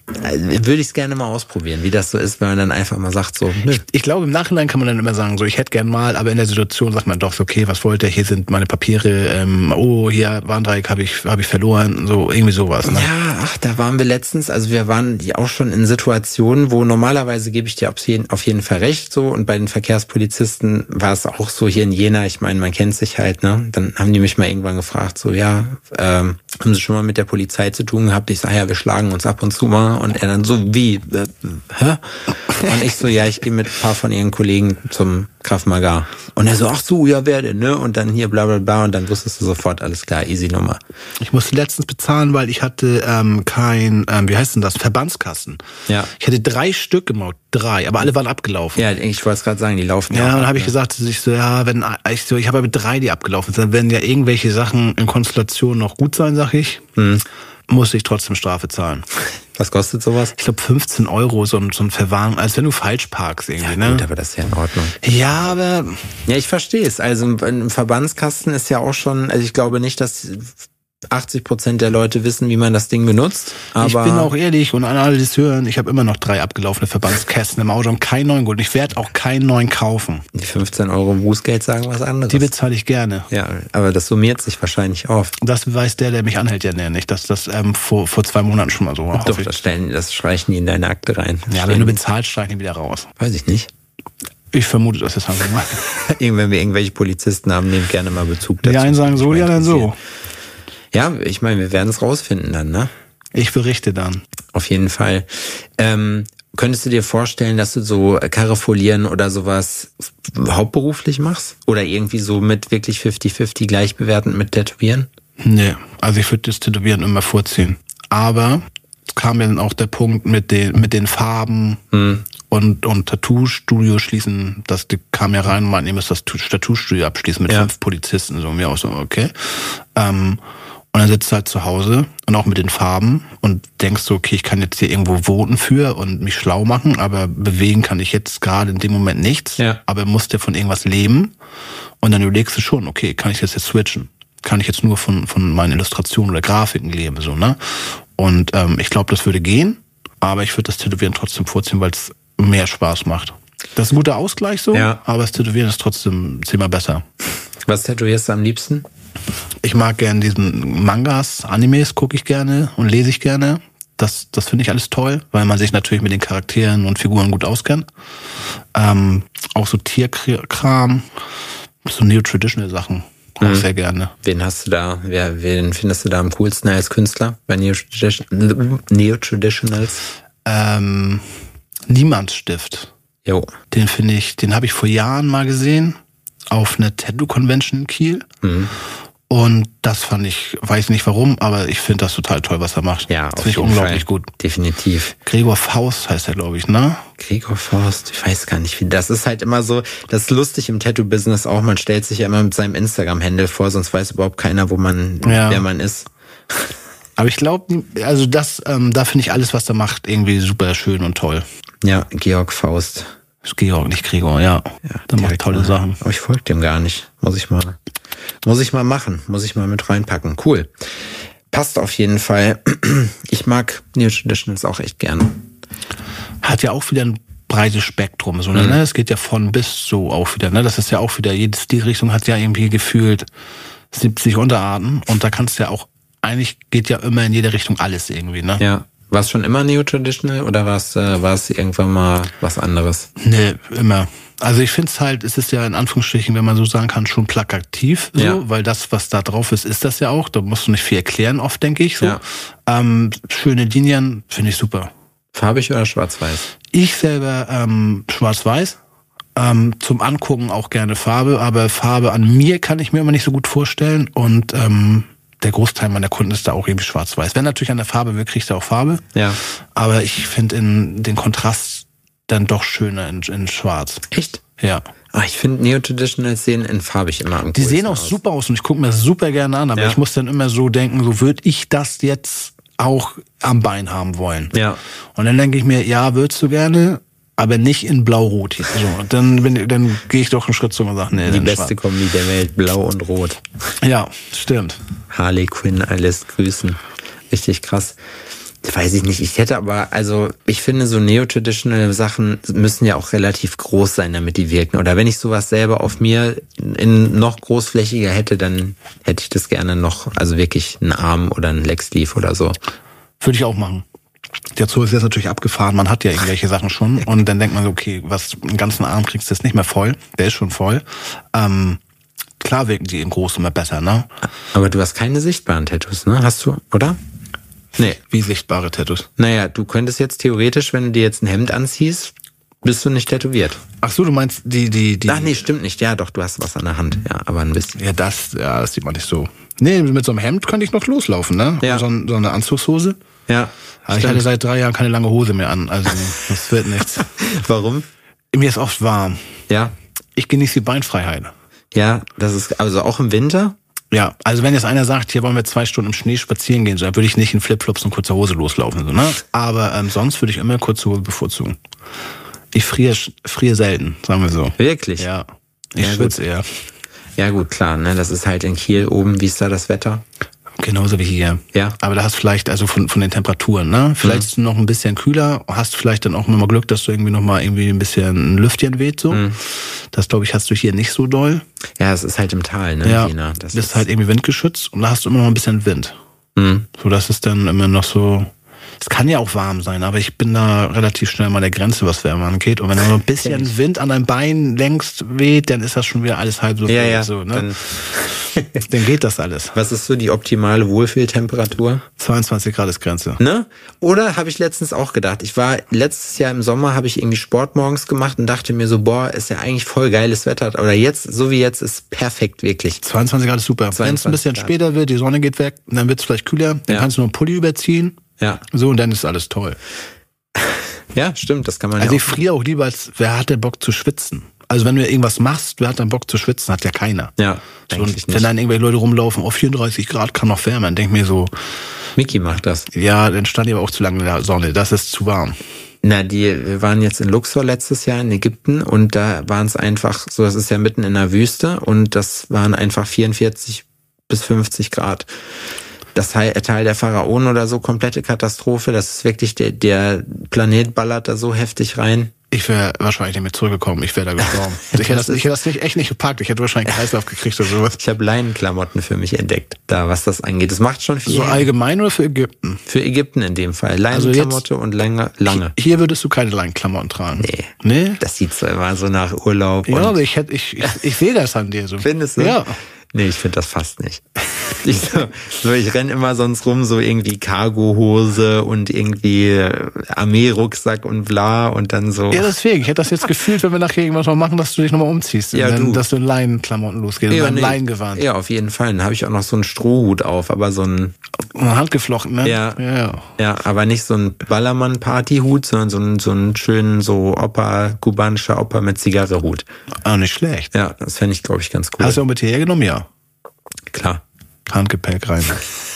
Also, würde ich es gerne mal ausprobieren, wie das so ist, wenn man dann einfach mal sagt so, nö. Ich, ich glaube, im Nachhinein kann man dann immer sagen, so ich hätte gern mal, aber in der Situation sagt man doch so, okay, was wollt ihr? Hier sind meine Papiere, ähm, oh, hier Warndreieck habe ich, habe ich verloren, so irgendwie sowas. Ne? Ja, ach, da waren wir letztens, also wir waren ja auch schon in Situationen, wo normalerweise gebe ich dir auf jeden, auf jeden Fall recht, so, und bei den Verkehrspolizisten war es auch so hier in Jena, ich meine, man kennt sich halt, ne, dann haben die mich mal irgendwann gefragt, so, ja, ähm, haben Sie schon mal mit der Polizei zu tun gehabt? Ich sage, ja, wir schlagen uns ab und zu mal. Und er dann so, wie? Äh, hä? Und ich so, ja, ich gehe mit ein paar von ihren Kollegen zum Krav Maga. Und er so, ach so, ja, wer denn, ne? Und dann hier bla bla bla. Und dann wusstest du sofort, alles klar, easy Nummer. Ich musste letztens bezahlen, weil ich hatte ähm, kein, ähm, wie heißt denn das, Verbandskassen. Ja. Ich hatte drei Stück gemacht, drei, aber alle waren abgelaufen. Ja, ich wollte es gerade sagen, die laufen ja. Ja, und dann habe ich ja. gesagt, ich so, ja, wenn ich so, ich habe aber drei, die abgelaufen sind, dann werden ja irgendwelche Sachen in Konstellation noch gut sein, sag ich. Hm. Musste ich trotzdem Strafe zahlen. Was kostet sowas? Ich glaube fünfzehn Euro, so ein, so ein Verwarnung, als wenn du falsch parkst irgendwie, ja, gut, ne? aber das ist ja in Ordnung. Ja, aber... Ja, ich verstehe es. Also ein Verbandskasten ist ja auch schon, also ich glaube nicht, dass achtzig Prozent der Leute wissen, wie man das Ding benutzt. Aber ich bin auch ehrlich und an alle, die es hören, ich habe immer noch drei abgelaufene Verbandskästen im Auto und keinen neuen geholt. Ich werde auch keinen neuen kaufen. Die fünfzehn Euro Bußgeld sagen was anderes. Die bezahle ich gerne. Ja, aber das summiert sich wahrscheinlich auf. Das weiß der, der mich anhält, ja nicht. Das das ähm, vor vor zwei Monaten schon mal so war. Doch, das stellen, das streichen die in deine Akte rein. Ja, aber wenn du bezahlst, streichen die wieder raus. Weiß ich nicht. Ich vermute, das ist halt so mal. Wenn wir irgendwelche Polizisten haben, nehmen gerne mal Bezug dazu. Die einen sagen so, die anderen so. Ja, ich meine, wir werden es rausfinden dann, ne? Ich berichte dann. Auf jeden Fall. Ähm, könntest du dir vorstellen, dass du so Karre folieren oder sowas hauptberuflich machst? Oder irgendwie so mit wirklich fünfzig fünfzig gleichbewertend mit Tätowieren? Nee, also ich würde das Tätowieren immer vorziehen. Aber es kam ja dann auch der Punkt mit den, mit den Farben hm. und, und Tattoo-Studio schließen. Das die kam ja rein und meinten, ihr müsst das Tattoo-Studio abschließen mit ja. fünf Polizisten. So, mir auch so, okay. Ähm, Und dann sitzt du halt zu Hause und auch mit den Farben und denkst so, okay, ich kann jetzt hier irgendwo voten für und mich schlau machen, aber bewegen kann ich jetzt gerade in dem Moment nichts. Ja. Aber musst ja von irgendwas leben. Und dann überlegst du schon, okay, kann ich das jetzt switchen? Kann ich jetzt nur von von meinen Illustrationen oder Grafiken leben, so, ne? Und ähm, ich glaube, das würde gehen, aber ich würde das Tätowieren trotzdem vorziehen, weil es mehr Spaß macht. Das ist ein guter Ausgleich so, ja. aber das Tätowieren ist trotzdem zehnmal besser. Was tätowierst du am liebsten? Ich mag gerne diesen Mangas, Animes gucke ich gerne und lese ich gerne. Das, das finde ich alles toll, weil man sich natürlich mit den Charakteren und Figuren gut auskennt. Ähm, auch so Tierkram, so Neo-Traditional Sachen auch mhm. sehr gerne. Wen hast du da, wer, wen findest du da am coolsten als Künstler bei Neo-Traditionals? Ähm, Niemandsstift. Jo. Den finde ich, den habe ich vor Jahren mal gesehen auf einer Tattoo-Convention in Kiel. Mhm. Und das fand ich, weiß nicht warum, aber ich finde das total toll, was er macht. Ja, das finde ich unglaublich Fall. gut. Definitiv. Gregor Faust heißt er, glaube ich, ne? Gregor Faust, ich weiß gar nicht, wie das ist halt immer so, das ist lustig im Tattoo-Business auch, man stellt sich ja immer mit seinem Instagram-Handle vor, sonst weiß überhaupt keiner, wo man, ja. wer man ist. Aber ich glaube, also das, ähm, da finde ich alles, was er macht, irgendwie super schön und toll. Ja, Georg Faust. Georg, nicht Gregor, ja. ja der macht tolle mal. Sachen. Aber ich folge dem gar nicht. Muss ich mal, muss ich mal machen. Muss ich mal mit reinpacken. Cool. Passt auf jeden Fall. Ich mag Neo-Traditionals auch echt gerne. Hat ja auch wieder ein breites Spektrum. So, mhm. ne? Es geht ja von bis so auch wieder. Ne? Das ist ja auch wieder, jede Stilrichtung hat ja irgendwie gefühlt siebzig Unterarten. Und da kannst du ja auch, eigentlich geht ja immer in jede Richtung alles irgendwie. Ne? Ja. War es schon immer Neo-Traditional oder war es äh, war es irgendwann mal was anderes? Nee, immer. Also ich finde es halt, es ist ja in Anführungsstrichen, wenn man so sagen kann, schon plakativ, so, ja. weil das, was da drauf ist, ist das ja auch. Da musst du nicht viel erklären oft, denke ich. So. Ja. Ähm, schöne Linien, finde ich super. Farbig oder schwarz-weiß? Ich selber ähm, schwarz-weiß. Ähm, zum Angucken auch gerne Farbe, aber Farbe an mir kann ich mir immer nicht so gut vorstellen und ähm, der Großteil meiner Kunden ist da auch irgendwie schwarz-weiß. Wenn natürlich an der Farbe will, kriegst du auch Farbe. Ja. Aber ich finde in den Kontrast dann doch schöner in, in schwarz. Echt? Ja. Ach, ich finde Neo-Traditionals sehen in farbig immer am Die sehen auch aus. super aus und ich gucke mir das super gerne an, aber ja. ich muss dann immer so denken, so würde ich das jetzt auch am Bein haben wollen. Ja. Und dann denke ich mir, ja, würdest du gerne, aber nicht in blau-rot. So, und dann, bin, dann gehe ich doch einen Schritt zurück und sage, nee, die beste schwarz. Kombi der Welt, blau und rot. Ja, stimmt. Harley Quinn, alles grüßen. Richtig krass. Weiß ich nicht. Ich hätte aber, also ich finde, so neo-traditional Sachen müssen ja auch relativ groß sein, damit die wirken. Oder wenn ich sowas selber auf mir in noch großflächiger hätte, dann hätte ich das gerne noch, also wirklich einen Arm oder einen Legsleeve oder so. Würde ich auch machen. Der Zoo ist jetzt natürlich abgefahren, man hat ja irgendwelche Sachen schon und dann denkt man so, okay, was, einen ganzen Arm kriegst du jetzt nicht mehr voll, der ist schon voll. Ähm, klar wirken die im Großen immer besser, ne? Aber du hast keine sichtbaren Tattoos, ne? Hast du, oder? Nee. Wie sichtbare Tattoos? Naja, du könntest jetzt theoretisch, wenn du dir jetzt ein Hemd anziehst, bist du nicht tätowiert. Ach so, du meinst die, die, die... Ach nee, stimmt nicht. Ja, doch, du hast was an der Hand. Ja, aber ein bisschen. Ja, das, ja, das sieht man nicht so. Nee, mit so einem Hemd könnte ich noch loslaufen, ne? Ja. So, so eine Anzugshose. Ja. Aber ich hatte seit drei Jahren keine lange Hose mehr an, also das wird nichts. Warum? Mir ist oft warm. Ja. Ich genieße die Beinfreiheit. Ja, das ist, also auch im Winter? Ja, also wenn jetzt einer sagt, hier wollen wir zwei Stunden im Schnee spazieren gehen, so, dann würde ich nicht in Flipflops und kurzer Hose loslaufen, so, ne? Aber ähm, sonst würde ich immer kurze Hose bevorzugen. Ich friere, friere selten, sagen wir so. Wirklich? Ja. Ich Ja, schwitze eher. Ja gut, klar, ne? Das ist halt in Kiel oben. Wie ist da das Wetter? Genauso wie hier. Ja. Aber da hast vielleicht, also von, von den Temperaturen, ne? Vielleicht Mhm. ist es noch ein bisschen kühler, hast vielleicht dann auch nochmal Glück, dass du irgendwie nochmal irgendwie ein bisschen ein Lüftchen weht, so. Mhm. Das, glaube ich, hast du hier nicht so doll. Ja, es ist halt im Tal, ne? Ja. Jena. Das ist halt irgendwie windgeschützt und da hast du immer noch ein bisschen Wind. Mhm. So, das ist dann immer noch so. Es kann ja auch warm sein, aber ich bin da relativ schnell mal der Grenze, was Wärme angeht. Und wenn da noch ein bisschen Wind an deinem Bein längst weht, dann ist das schon wieder alles halb so. Ja, ja. So, ne? Dann, Dann geht das alles. was ist so die optimale Wohlfühltemperatur? zweiundzwanzig Grad ist Grenze. Ne? Oder habe ich letztens auch gedacht, ich war letztes Jahr im Sommer, habe ich irgendwie Sport morgens gemacht und dachte mir so, boah, ist ja eigentlich voll geiles Wetter. Oder jetzt, so wie jetzt, ist perfekt, wirklich. zweiundzwanzig Grad ist super. Wenn es ein bisschen Grad. später wird, die Sonne geht weg, dann wird es vielleicht kühler, dann Ja. kannst du noch einen Pulli überziehen. Ja. So, und dann ist alles toll. Ja, stimmt, das kann man Also ja ich friere auch lieber, als wer hat denn Bock zu schwitzen? Also wenn du irgendwas machst, wer hat dann Bock zu schwitzen? Hat ja keiner. auch. Ja, So, eigentlich und nicht. wenn dann irgendwelche Leute rumlaufen, auf vierunddreißig Grad kann noch wärmer, dann denk mir so, Micky macht das. ja, dann stand ich aber auch zu lange in der Sonne, das ist zu warm. Na, die, wir waren jetzt in Luxor letztes Jahr in Ägypten und da waren es einfach, so das ist ja mitten in der Wüste und das waren einfach vierundvierzig bis fünfzig Grad. Das Teil der Pharaonen oder so, komplette Katastrophe, das ist wirklich, der, der Planet ballert da so heftig rein. Ich wäre wahrscheinlich nicht mehr zurückgekommen, ich wäre da gestorben. ich hätte das, ich hätte das nicht, echt nicht gepackt, ich hätte wahrscheinlich einen Kreislauf gekriegt oder sowas. Ich habe Leinenklamotten für mich entdeckt, da was das angeht. Das macht schon viel. So allgemein oder für Ägypten? Für Ägypten in dem Fall. Also Leinenklamotte und lange, lange. Hier würdest du keine Leinenklamotten tragen. Nee. Nee? Das sieht so immer so nach Urlaub. Ja, und aber ich hätte, ich, ich, ich sehe das an dir so. Findest du? Ja. Nee, ich finde das fast nicht. Ich, so, so, ich renn immer sonst rum, so irgendwie Cargohose und irgendwie Armeerucksack und bla und dann so. Ja, deswegen. Ich hätte das jetzt gefühlt, wenn wir nachher irgendwas noch machen, dass du dich nochmal umziehst. Ja, und dann, du. dass du in Leinenklamotten losgehst. Ja, und nee. Leinengewand. Ja, auf jeden Fall. Dann habe ich auch noch so einen Strohhut auf, aber so ein, Und handgeflochten, ne? Ja. ja. ja, aber nicht so ein Ballermann-Partyhut, sondern so einen, so einen schönen, so Opa, kubanischer Opa mit Zigarrehut. Ah, nicht schlecht. Ja, das fände ich, glaube ich, ganz cool. Hast du auch mit hierher genommen? Ja. Klar. Handgepäck rein.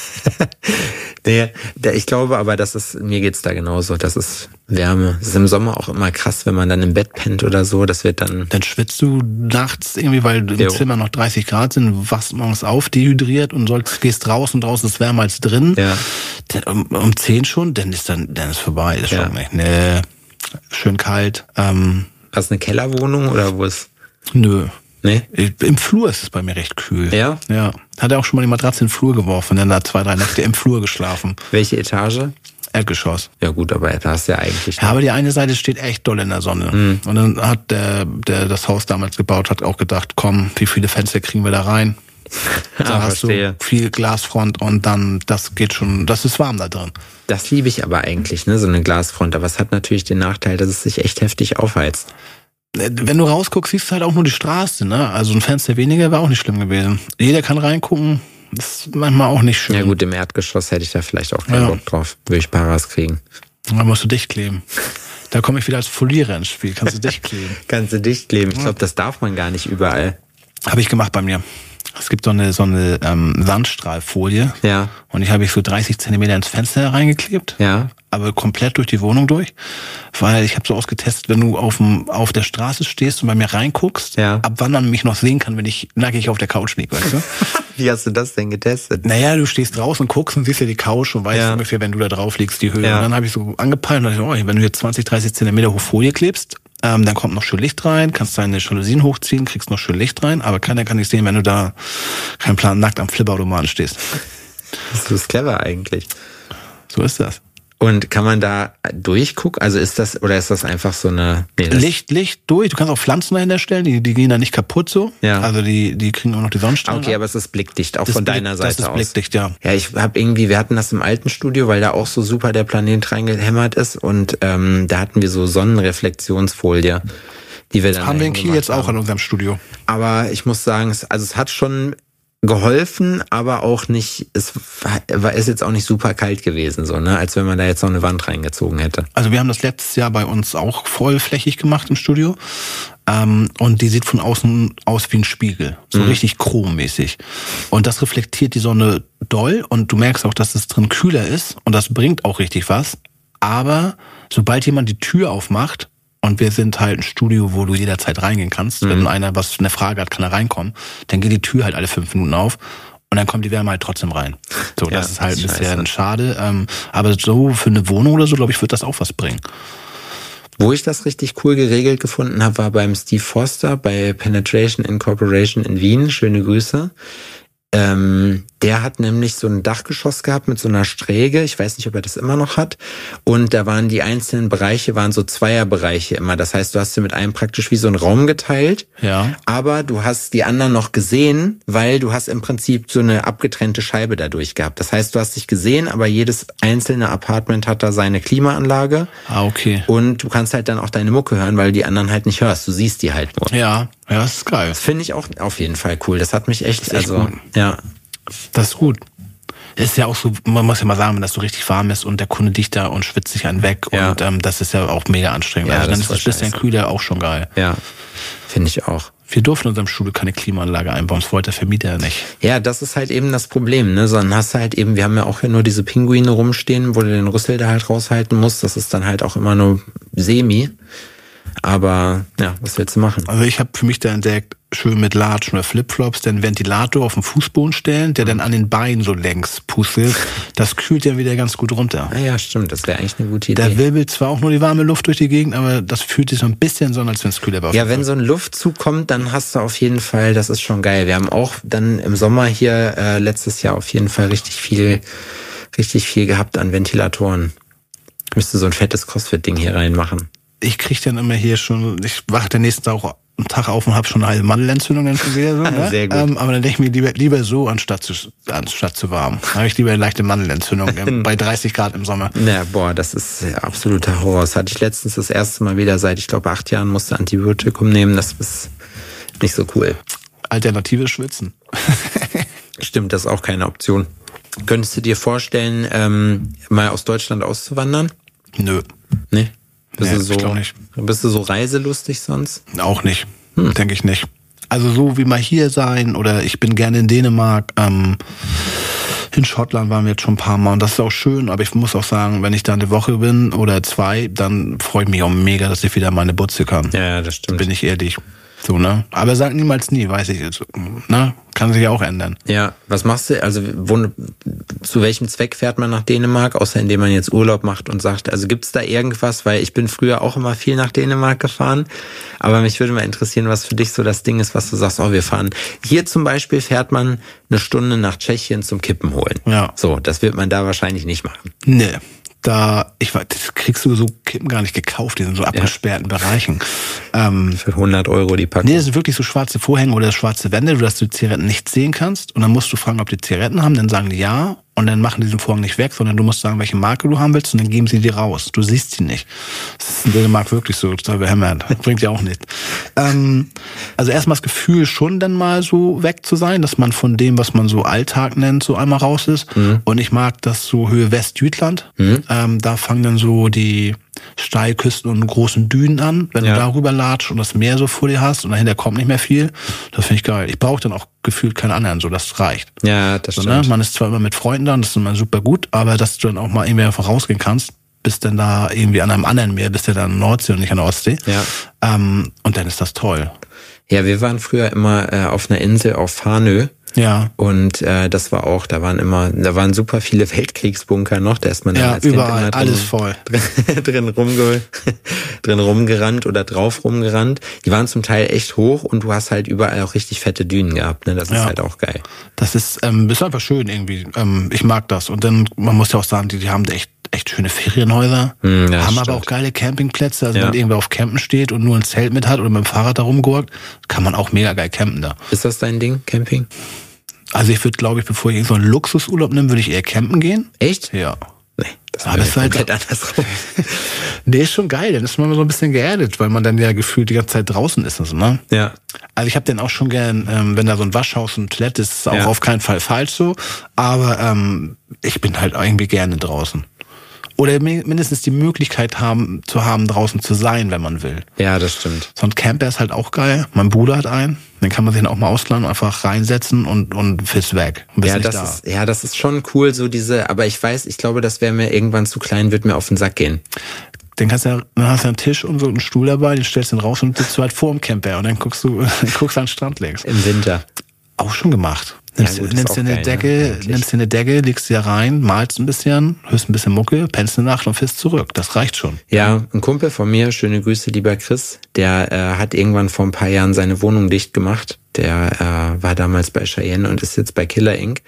Nee, der, ich glaube aber, das ist, mir geht's da genauso. Das ist Wärme. Das ist im Sommer auch immer krass, wenn man dann im Bett pennt oder so. Das wird dann. Dann schwitzt du nachts irgendwie, weil im Jo. Zimmer noch dreißig Grad sind, wachst morgens auf, dehydriert und sollst, gehst raus und draußen ist wärmer als drin. Ja. Dann um, um zehn schon, dann ist dann, dann ist vorbei. Das ist Ja. schon nicht. Nee, schön kalt. Ähm, Hast du eine Kellerwohnung oder wo ist? nö. Nee? Im Flur ist es bei mir recht kühl. Ja? Ja. Hat er auch schon mal die Matratze in den Flur geworfen, dann da zwei, drei Nächte im Flur geschlafen. Welche Etage? Erdgeschoss. Ja gut, aber da hast du ja eigentlich. Ja, aber die eine Seite steht echt doll in der Sonne. Mhm. Und dann hat der, der das Haus damals gebaut hat, auch gedacht, komm, wie viele Fenster kriegen wir da rein? Da Ah, hast verstehe. du viel Glasfront und dann, das geht schon, das ist warm da drin. Das liebe ich aber eigentlich, ne, so eine Glasfront. Aber es hat natürlich den Nachteil, dass es sich echt heftig aufheizt. Wenn du rausguckst, siehst du halt auch nur die Straße, ne? Also ein Fenster weniger wäre auch nicht schlimm gewesen. Jeder kann reingucken, ist manchmal auch nicht schön. Ja gut, im Erdgeschoss hätte ich da vielleicht auch keinen Ja. Bock drauf. Würde ich Paras kriegen. Da musst du dicht kleben. Da komme ich wieder als Folierer ins Spiel, kannst du dicht kleben. Kannst du dicht kleben. Ich glaube, das darf man gar nicht überall. Habe ich gemacht bei mir. Es gibt so eine, so eine ähm, Sandstrahlfolie. Ja, Und ich habe ich so dreißig Zentimeter ins Fenster reingeklebt. ja. aber komplett durch die Wohnung durch, weil ich habe so ausgetestet, wenn du auf, dem, auf der Straße stehst und bei mir reinguckst, ja. ab wann man mich noch sehen kann, wenn ich nackig auf der Couch liege, weißt du? Wie hast du das denn getestet? Naja, du stehst draußen und guckst und siehst ja die Couch und weißt ja. ungefähr, wenn du da drauf liegst, die Höhe. Ja. Und dann habe ich so angepeilt und dachte, oh, wenn du jetzt zwanzig, dreißig Zentimeter hoch Folie klebst, ähm, dann kommt noch schön Licht rein, kannst deine Jalousien hochziehen, kriegst noch schön Licht rein, aber keiner kann dich sehen, wenn du da keinen Plan nackt am Flipperautomaten stehst. Das ist clever eigentlich. So ist das. Und kann man da durchgucken? Also ist das, oder ist das einfach so eine... Nee, Licht, Licht durch. Du kannst auch Pflanzen dahinter stellen, die, die gehen da nicht kaputt so. Ja. Also die, die kriegen auch noch die Sonnenstrahlen. Okay, aber es ist blickdicht, auch das von Blick, deiner Seite aus. Das ist blickdicht, ja. Ja, ich habe irgendwie, wir hatten das im alten Studio, weil da auch so super der Planet reingehämmert ist und ähm, da hatten wir so Sonnenreflexionsfolie, die wir dann... Das haben wir in Kiel jetzt auch in unserem Studio. Aber ich muss sagen, es, also es hat schon... geholfen, aber auch nicht, es war ist jetzt auch nicht super kalt gewesen, so, ne, als wenn man da jetzt noch eine Wand reingezogen hätte. Also wir haben das letztes Jahr bei uns auch vollflächig gemacht im Studio ähm, und die sieht von außen aus wie ein Spiegel, so mhm. richtig chrommäßig. Und das reflektiert die Sonne doll und du merkst auch, dass es drin kühler ist und das bringt auch richtig was, aber sobald jemand die Tür aufmacht, und wir sind halt ein Studio, wo du jederzeit reingehen kannst. Mhm. Wenn einer was eine Frage hat, kann er reinkommen. Dann geht die Tür halt alle fünf Minuten auf und dann kommt die Wärme halt trotzdem rein. So, ja, das ist halt ein bisschen schade. Ähm, aber so für eine Wohnung oder so, glaube ich, wird das auch was bringen. Wo ich das richtig cool geregelt gefunden habe, war beim Steve Foster bei Penetration Incorporation in Wien. Schöne Grüße. Ähm, der hat nämlich so ein Dachgeschoss gehabt mit so einer Sträge. Ich weiß nicht, ob er das immer noch hat. Und da waren die einzelnen Bereiche, waren so Zweierbereiche immer. Das heißt, du hast dir mit einem praktisch wie so einen Raum geteilt. Ja. Aber du hast die anderen noch gesehen, weil du hast im Prinzip so eine abgetrennte Scheibe dadurch gehabt. Das heißt, du hast dich gesehen, aber jedes einzelne Apartment hat da seine Klimaanlage. Ah, okay. Und du kannst halt dann auch deine Mucke hören, weil du die anderen halt nicht hörst. Du siehst die halt nur. Ja, ja, das ist geil. Das finde ich auch auf jeden Fall cool. Das hat mich echt, echt also, gut. Ja. Das ist gut. Ist ja auch so, man muss ja mal sagen, wenn das so richtig warm ist und der Kunde dicht da und schwitzt sich einen weg ja. und ähm, das ist ja auch mega anstrengend. Ja, also dann ist das ein bisschen kühler auch schon geil. Ja, finde ich auch. Wir durften in unserem Studio keine Klimaanlage einbauen, das wollte der Vermieter nicht. Ja, das ist halt eben das Problem, ne? Sondern hast du halt eben, wir haben ja auch hier nur diese Pinguine rumstehen, wo du den Rüssel da halt raushalten musst. Das ist dann halt auch immer nur semi. Aber ja, was willst du machen? Also ich habe für mich da entdeckt, schön mit Latschen oder Flipflops, den Ventilator auf den Fußboden stellen, der dann an den Beinen so längs pustet. Das kühlt ja wieder ganz gut runter. Ah ja, stimmt, das wäre eigentlich eine gute Idee. Da wirbelt zwar auch nur die warme Luft durch die Gegend, aber das fühlt sich so ein bisschen so an, als wenn es kühler war. Ja, wenn so ein Luftzug kommt, dann hast du auf jeden Fall, das ist schon geil. Wir haben auch dann im Sommer hier äh, letztes Jahr auf jeden Fall richtig viel, richtig viel gehabt an Ventilatoren. Ich müsste so ein fettes CrossFit-Ding hier reinmachen. Ich krieg dann immer hier schon, ich wache den nächsten Tag auch einen Tag auf und habe schon eine Mandelentzündung dann schon wieder so. Ne? Sehr gut. Ähm, aber dann denke ich mir lieber, lieber so, anstatt zu, anstatt zu warm. Dann habe ich lieber eine leichte Mandelentzündung bei dreißig Grad im Sommer. Ja, boah, das ist ja absoluter Horror. Das hatte ich letztens das erste Mal wieder seit, ich glaube, acht Jahren musste Antibiotikum nehmen. Das ist nicht so cool. Alternative Schwitzen. Stimmt, das ist auch keine Option. Könntest du dir vorstellen, ähm, mal aus Deutschland auszuwandern? Nö. Nee? Bist, nee, du so, ich glaub nicht. Bist du so reiselustig sonst? Auch nicht, hm. denke ich nicht. Also so wie mal hier sein oder ich bin gerne in Dänemark, ähm, in Schottland waren wir jetzt schon ein paar Mal und das ist auch schön, aber ich muss auch sagen, wenn ich da eine Woche bin oder zwei, dann freue ich mich auch mega, dass ich wieder meine Butze kann. Ja, das stimmt. Bin ich ehrlich. So, ne? Aber sag niemals nie, weiß ich jetzt. Ne? Kann sich ja auch ändern. Ja, was machst du? Also wo, zu welchem Zweck fährt man nach Dänemark, außer indem man jetzt Urlaub macht und sagt, also gibt's da irgendwas, weil ich bin früher auch immer viel nach Dänemark gefahren, aber mich würde mal interessieren, was für dich so das Ding ist, was du sagst, oh, wir fahren. Hier zum Beispiel fährt man eine Stunde nach Tschechien zum Kippen holen. Ja. So, das wird man da wahrscheinlich nicht machen. Nee. Da, ich weiß, das kriegst du so Kippen gar nicht gekauft, die sind so abgesperrten ja. Bereichen. Ähm, Für hundert Euro die Packung. Nee, das sind wirklich so schwarze Vorhänge oder schwarze Wände, dass du die Zigaretten nicht sehen kannst. Und dann musst du fragen, ob die Zigaretten haben, dann sagen die ja. Und dann machen die diesen Vorhang nicht weg, sondern du musst sagen, welche Marke du haben willst und dann geben sie dir raus. Du siehst sie nicht. Das ist in Dänemark wirklich so, total behämmert. Bringt ja auch nicht. Ähm, also erstmal das Gefühl schon dann mal so weg zu sein, dass man von dem, was man so Alltag nennt, so einmal raus ist. Mhm. Und ich mag das so Höhe West-Jütland. Mhm. Ähm, da fangen dann so die Steilküsten und großen Dünen an, wenn ja. du darüber latschst und das Meer so vor dir hast und dahinter kommt nicht mehr viel. Das finde ich geil. Ich brauche dann auch gefühlt keinen anderen, so das reicht. Ja, das so, stimmt. Ne? Man ist zwar immer mit Freunden da, das ist immer super gut, aber dass du dann auch mal irgendwie einfach rausgehen kannst, bist dann da irgendwie an einem anderen Meer, bist ja dann an der Nordsee und nicht an der Ostsee. Ja. Ähm, und dann ist das toll. Ja, wir waren früher immer äh, auf einer Insel auf Farnö. Ja. Und äh, das war auch, da waren immer, da waren super viele Weltkriegsbunker noch, da ist man dann ja, als überall, Kind immer alles drin, voll. drin, drin, rumge, drin rumgerannt oder drauf rumgerannt. Die waren zum Teil echt hoch und du hast halt überall auch richtig fette Dünen gehabt, ne? Das ist ja. halt auch geil. Das ist, ähm, ist einfach schön irgendwie. Ähm, ich mag das. Und dann, man muss ja auch sagen, die, die haben echt echt schöne Ferienhäuser, hm, ja, haben stimmt. aber auch geile Campingplätze. Also ja. wenn man irgendwer auf Campen steht und nur ein Zelt mit hat oder mit dem Fahrrad da rumgurkt, kann man auch mega geil campen da. Ist das dein Ding, Camping? Also ich würde, glaube ich, bevor ich so einen Luxusurlaub nehme, würde ich eher campen gehen. Echt? Ja. Nee, das Ah, war das ist halt komplett andersrum. Nee, ist schon geil, dann ist man so ein bisschen geerdet, weil man dann ja gefühlt die ganze Zeit draußen ist. Also, ne? Ja. Also ich habe den auch schon gern, ähm, wenn da so ein Waschhaus und Toilette ist, ist auch ja. auf keinen Fall falsch so. Aber ähm, ich bin halt irgendwie gerne draußen. Oder mindestens die Möglichkeit haben, zu haben, draußen zu sein, wenn man will. Ja, das stimmt. So ein Camper ist halt auch geil. Mein Bruder hat einen. Den kann man sich dann auch mal ausleihen, einfach reinsetzen und, und ist weg. Und Ja, nicht das da. ist, ja, das ist schon cool, so diese, aber ich weiß, ich glaube, das wäre mir irgendwann zu klein, wird mir auf den Sack gehen. Dann kannst du ja, dann hast du einen Tisch und so einen Stuhl dabei, den stellst du dann raus und sitzt du halt vor dem Camper und dann guckst du, guckst an den Strand links. Im Winter. Auch schon gemacht. Nimmst, ja, gut, nimmst dir eine geil, Decke, ne? nimmst dir eine Decke, legst sie rein, malst ein bisschen, hörst ein bisschen Mucke, pennst eine Nacht und fährst zurück. Das reicht schon. Ja, ein Kumpel von mir, schöne Grüße, lieber Chris, der äh, hat irgendwann vor ein paar Jahren seine Wohnung dicht gemacht. Der äh, war damals bei Cheyenne und ist jetzt bei Killer Incorporated.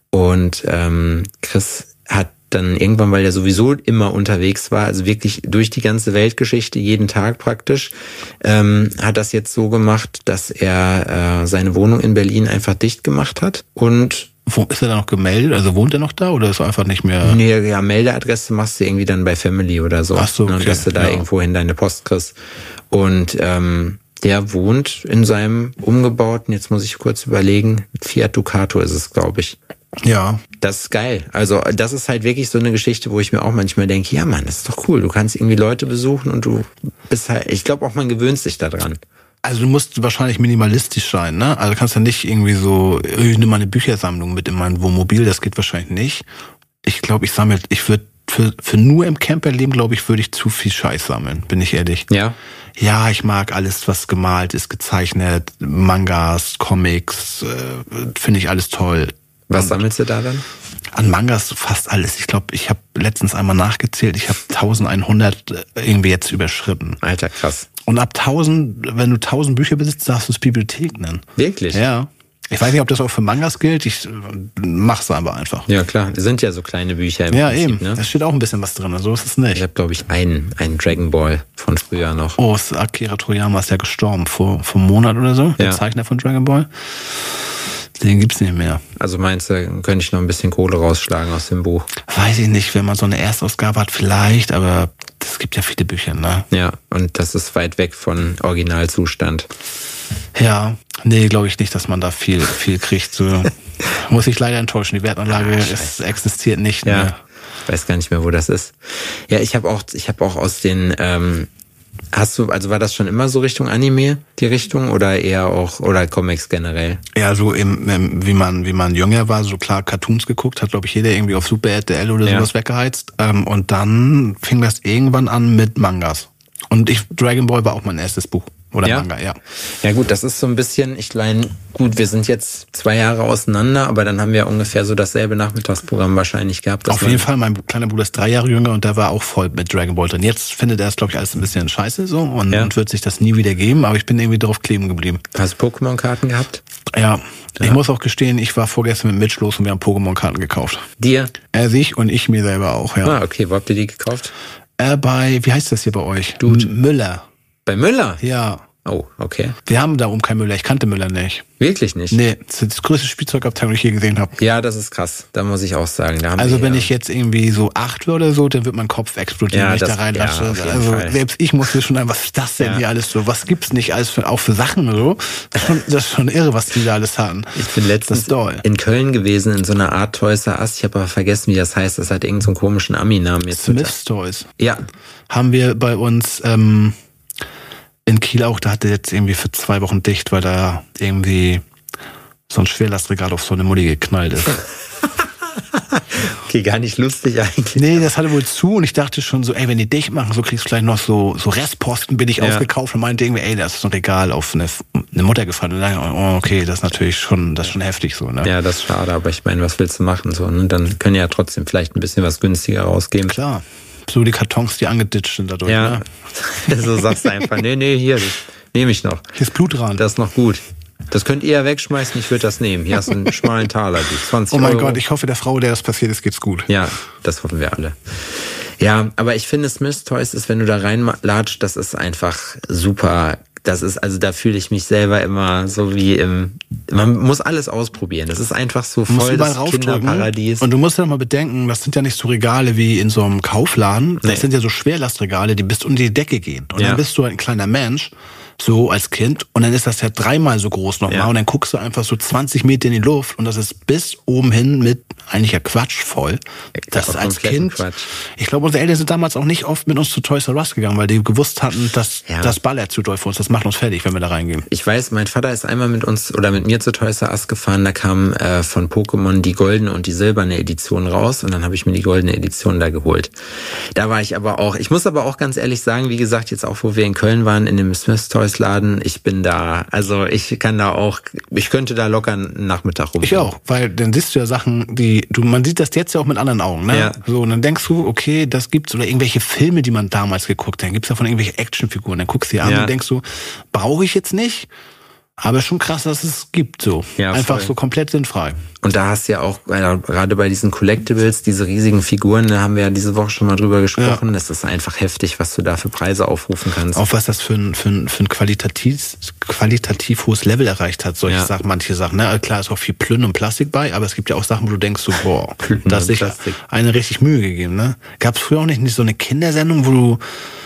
Und ähm, Chris hat dann irgendwann, weil er sowieso immer unterwegs war, also wirklich durch die ganze Weltgeschichte, jeden Tag praktisch, ähm, hat das jetzt so gemacht, dass er äh, seine Wohnung in Berlin einfach dicht gemacht hat. Und Wo, ist er da noch gemeldet? Also wohnt er noch da oder ist er einfach nicht mehr? nee, ja, Meldeadresse machst du irgendwie dann bei Family oder so. Ach so, okay. Ne, dass du da Ja. irgendwohin deine Post kriegst. Und ähm, der wohnt in seinem umgebauten, jetzt muss ich kurz überlegen, Fiat Ducato ist es, glaube ich. Ja. Das ist geil. Also das ist halt wirklich so eine Geschichte, wo ich mir auch manchmal denke, ja Mann, das ist doch cool. Du kannst irgendwie Leute besuchen und du bist halt, ich glaube auch, man gewöhnt sich daran. Also du musst wahrscheinlich minimalistisch sein, ne? Also du kannst ja nicht irgendwie so, ich nehme mal eine Büchersammlung mit in mein Wohnmobil, das geht wahrscheinlich nicht. Ich glaube, ich sammle, ich würde für, für nur im Camper leben, glaube ich, würde ich zu viel Scheiß sammeln, bin ich ehrlich. Ja. Ja, ich mag alles, was gemalt ist, gezeichnet, Mangas, Comics, äh, finde ich alles toll. Was Und sammelst du da dann? an Mangas fast alles. Ich glaube, ich habe letztens einmal nachgezählt, ich habe eintausendeinhundert irgendwie jetzt überschritten. Alter, krass. Und ab tausend, wenn du tausend Bücher besitzt, darfst du es Bibliothek nennen. Wirklich? Ja. Ich weiß nicht, ob das auch für Mangas gilt, ich mach's aber einfach. Ja, klar. Das sind ja so kleine Bücher im Ja, Prinzip, eben. ne? Da steht auch ein bisschen was drin, so ist es Ich nicht. habe, glaube ich, einen, einen Dragon Ball von früher noch. Oh, ist Akira Toriyama ist ja gestorben vor, vor einem Monat oder so, der Ja. Zeichner von Dragon Ball. Den gibt's nicht mehr. Also meinst du, könnte ich noch ein bisschen Kohle rausschlagen aus dem Buch? Weiß ich nicht, wenn man so eine Erstausgabe hat, vielleicht, aber es gibt ja viele Bücher, ne? Ja, und das ist weit weg von Originalzustand. Ja, nee, glaube ich nicht, dass man da viel, viel kriegt. So. Muss ich leider enttäuschen. Die Wertanlage Ah, ist, existiert nicht Ja, mehr. ich weiß gar nicht mehr, wo das ist. Ja, ich habe auch, ich habe auch aus den, ähm, hast du, also war das schon immer so Richtung Anime, die Richtung, oder eher auch, oder Comics generell? Ja, so im, im, wie man, wie man jünger war, so klar Cartoons geguckt, hat, glaube ich, jeder irgendwie auf Super R T L oder Ja. sowas weggeheizt. Ähm, und dann fing das irgendwann an mit Mangas. Und ich, Dragon Ball war auch mein erstes Buch. Oder Ja? Manga, ja. Ja gut, das ist so ein bisschen, ich meine, gut, wir sind jetzt zwei Jahre auseinander, aber dann haben wir ungefähr so dasselbe Nachmittagsprogramm wahrscheinlich gehabt. dass Auf man- jeden Fall, mein kleiner Bruder ist drei Jahre jünger und der war auch voll mit Dragon Ball drin. Jetzt findet er es, glaube ich, alles ein bisschen scheiße so und, Ja. und wird sich das nie wieder geben, aber ich bin irgendwie drauf kleben geblieben. Hast du Pokémon-Karten gehabt? Ja, Ja. ich muss auch gestehen, ich war vorgestern mit Mitch los und wir haben Pokémon-Karten gekauft. Dir? Er sich und ich mir selber auch, ja. Ah, okay, wo habt ihr die gekauft? Äh, bei, wie heißt das hier bei euch? Dude. M- Müller. Bei Müller? Ja. Oh, okay. Wir haben da oben keinen Müller. Ich kannte Müller nicht. Wirklich nicht? Nee, das ist die größte Spielzeugabteilung, die ich je gesehen habe. Ja, das ist krass. Da muss ich auch sagen. Da haben Also wir wenn ja- ich jetzt irgendwie so acht wäre oder so, dann wird mein Kopf explodieren, Ja, wenn ich das- da reinlatsche. ja, auf jeden also Fall. selbst ich musste schon sagen, was ist das denn Ja. hier alles so? Was gibt's nicht alles für, auch für Sachen so? Das ist schon, das ist schon irre, was die da alles hatten. Ich bin letztens Das ist toll. in Köln gewesen, in so einer Art Toys R Us. Ich habe aber vergessen, wie das heißt. Das hat irgendeinen so einen komischen Ami-Namen jetzt. Smith's Toys. Ja, Haben wir bei uns ähm, in Kiel auch, da hat der jetzt irgendwie für zwei Wochen dicht, weil da irgendwie so ein Schwerlastregal auf so eine Mutti geknallt ist. okay, Okay, gar nicht lustig eigentlich. Nee, das hatte wohl zu und ich dachte schon so, ey, wenn die dicht machen, so kriegst du vielleicht noch so, so Restposten billig Ja. aufgekauft und meinte irgendwie, ey, da ist so ein Regal auf eine, eine Mutter gefallen. Und dann, oh, okay, das ist natürlich schon, das ist schon heftig so, ne? Ja, das ist schade, aber ich meine, was willst du machen? So, ne? Dann können ja trotzdem vielleicht ein bisschen was günstiger rausgeben. Klar. So die Kartons, die angeditscht sind dadurch, Ja, ne? so sagst du einfach, nee, nee, hier, das nehme ich noch. Hier ist Blut dran. Das ist noch gut. Das könnt ihr ja wegschmeißen, ich würde das nehmen. Hier hast du einen schmalen Taler, die zwanzig Oh mein Euro. Gott, ich hoffe, der Frau, der das passiert ist, geht's gut. Ja, das hoffen wir alle. Ja, aber ich finde, Smith's Toys ist, wenn du da reinlatscht, das ist einfach super. Das ist, also da fühle ich mich selber immer so wie im, man muss alles ausprobieren. Das ist einfach so Du musst voll überall das raufdrücken. Kinderparadies. Und du musst ja mal bedenken, das sind ja nicht so Regale wie in so einem Kaufladen. Das Nee. sind ja so Schwerlastregale, die bis unter die Decke gehen. Und Ja. dann bist du ein kleiner Mensch, so als Kind. Und dann ist das ja dreimal so groß nochmal. Ja. Und dann guckst du einfach so zwanzig Meter in die Luft. Und das ist bis oben hin mit eigentlich ja Quatsch voll. Das ist als kompletten Kind. Quatsch. Ich glaube, unsere Eltern sind damals auch nicht oft mit uns zu Toys R Us gegangen, weil die gewusst hatten, dass Ja. das ballert zu doll für uns. Das macht uns fertig, wenn wir da reingehen. Ich weiß, mein Vater ist einmal mit uns oder mit mir zu Toys R Us gefahren, da kam äh, von Pokémon die goldene und die silberne Edition raus und dann habe ich mir die goldene Edition da geholt. Da war ich aber auch, ich muss aber auch ganz ehrlich sagen, wie gesagt, jetzt auch, wo wir in Köln waren, in dem Smith's Toys Laden, ich bin da, also ich kann da auch, ich könnte da locker einen Nachmittag rum. Ich auch, weil dann siehst du ja Sachen, die, du, man sieht das jetzt ja auch mit anderen Augen, ne? Ja. So, und dann denkst du, okay, das gibt's, oder irgendwelche Filme, die man damals geguckt hat, dann gibt's davon irgendwelche Actionfiguren, dann guckst du die an Ja. und denkst du, brauche ich jetzt nicht, aber schon krass, dass es gibt, so. Ja, Einfach voll. so komplett sinnfrei. Und da hast du ja auch, äh, gerade bei diesen Collectibles, diese riesigen Figuren, da haben wir ja diese Woche schon mal drüber gesprochen, das ist einfach heftig, was du da für Preise aufrufen kannst. Auch was das für ein, für ein, für ein qualitativ, qualitativ hohes Level erreicht hat, solche Ja. Sachen, manche Sachen. Ne? Klar ist auch viel Plünn und Plastik bei, aber es gibt ja auch Sachen, wo du denkst so, boah, Plünn da hat und sich Plastik. eine richtig Mühe gegeben. Ne? Gab es früher auch nicht, nicht so eine Kindersendung, wo du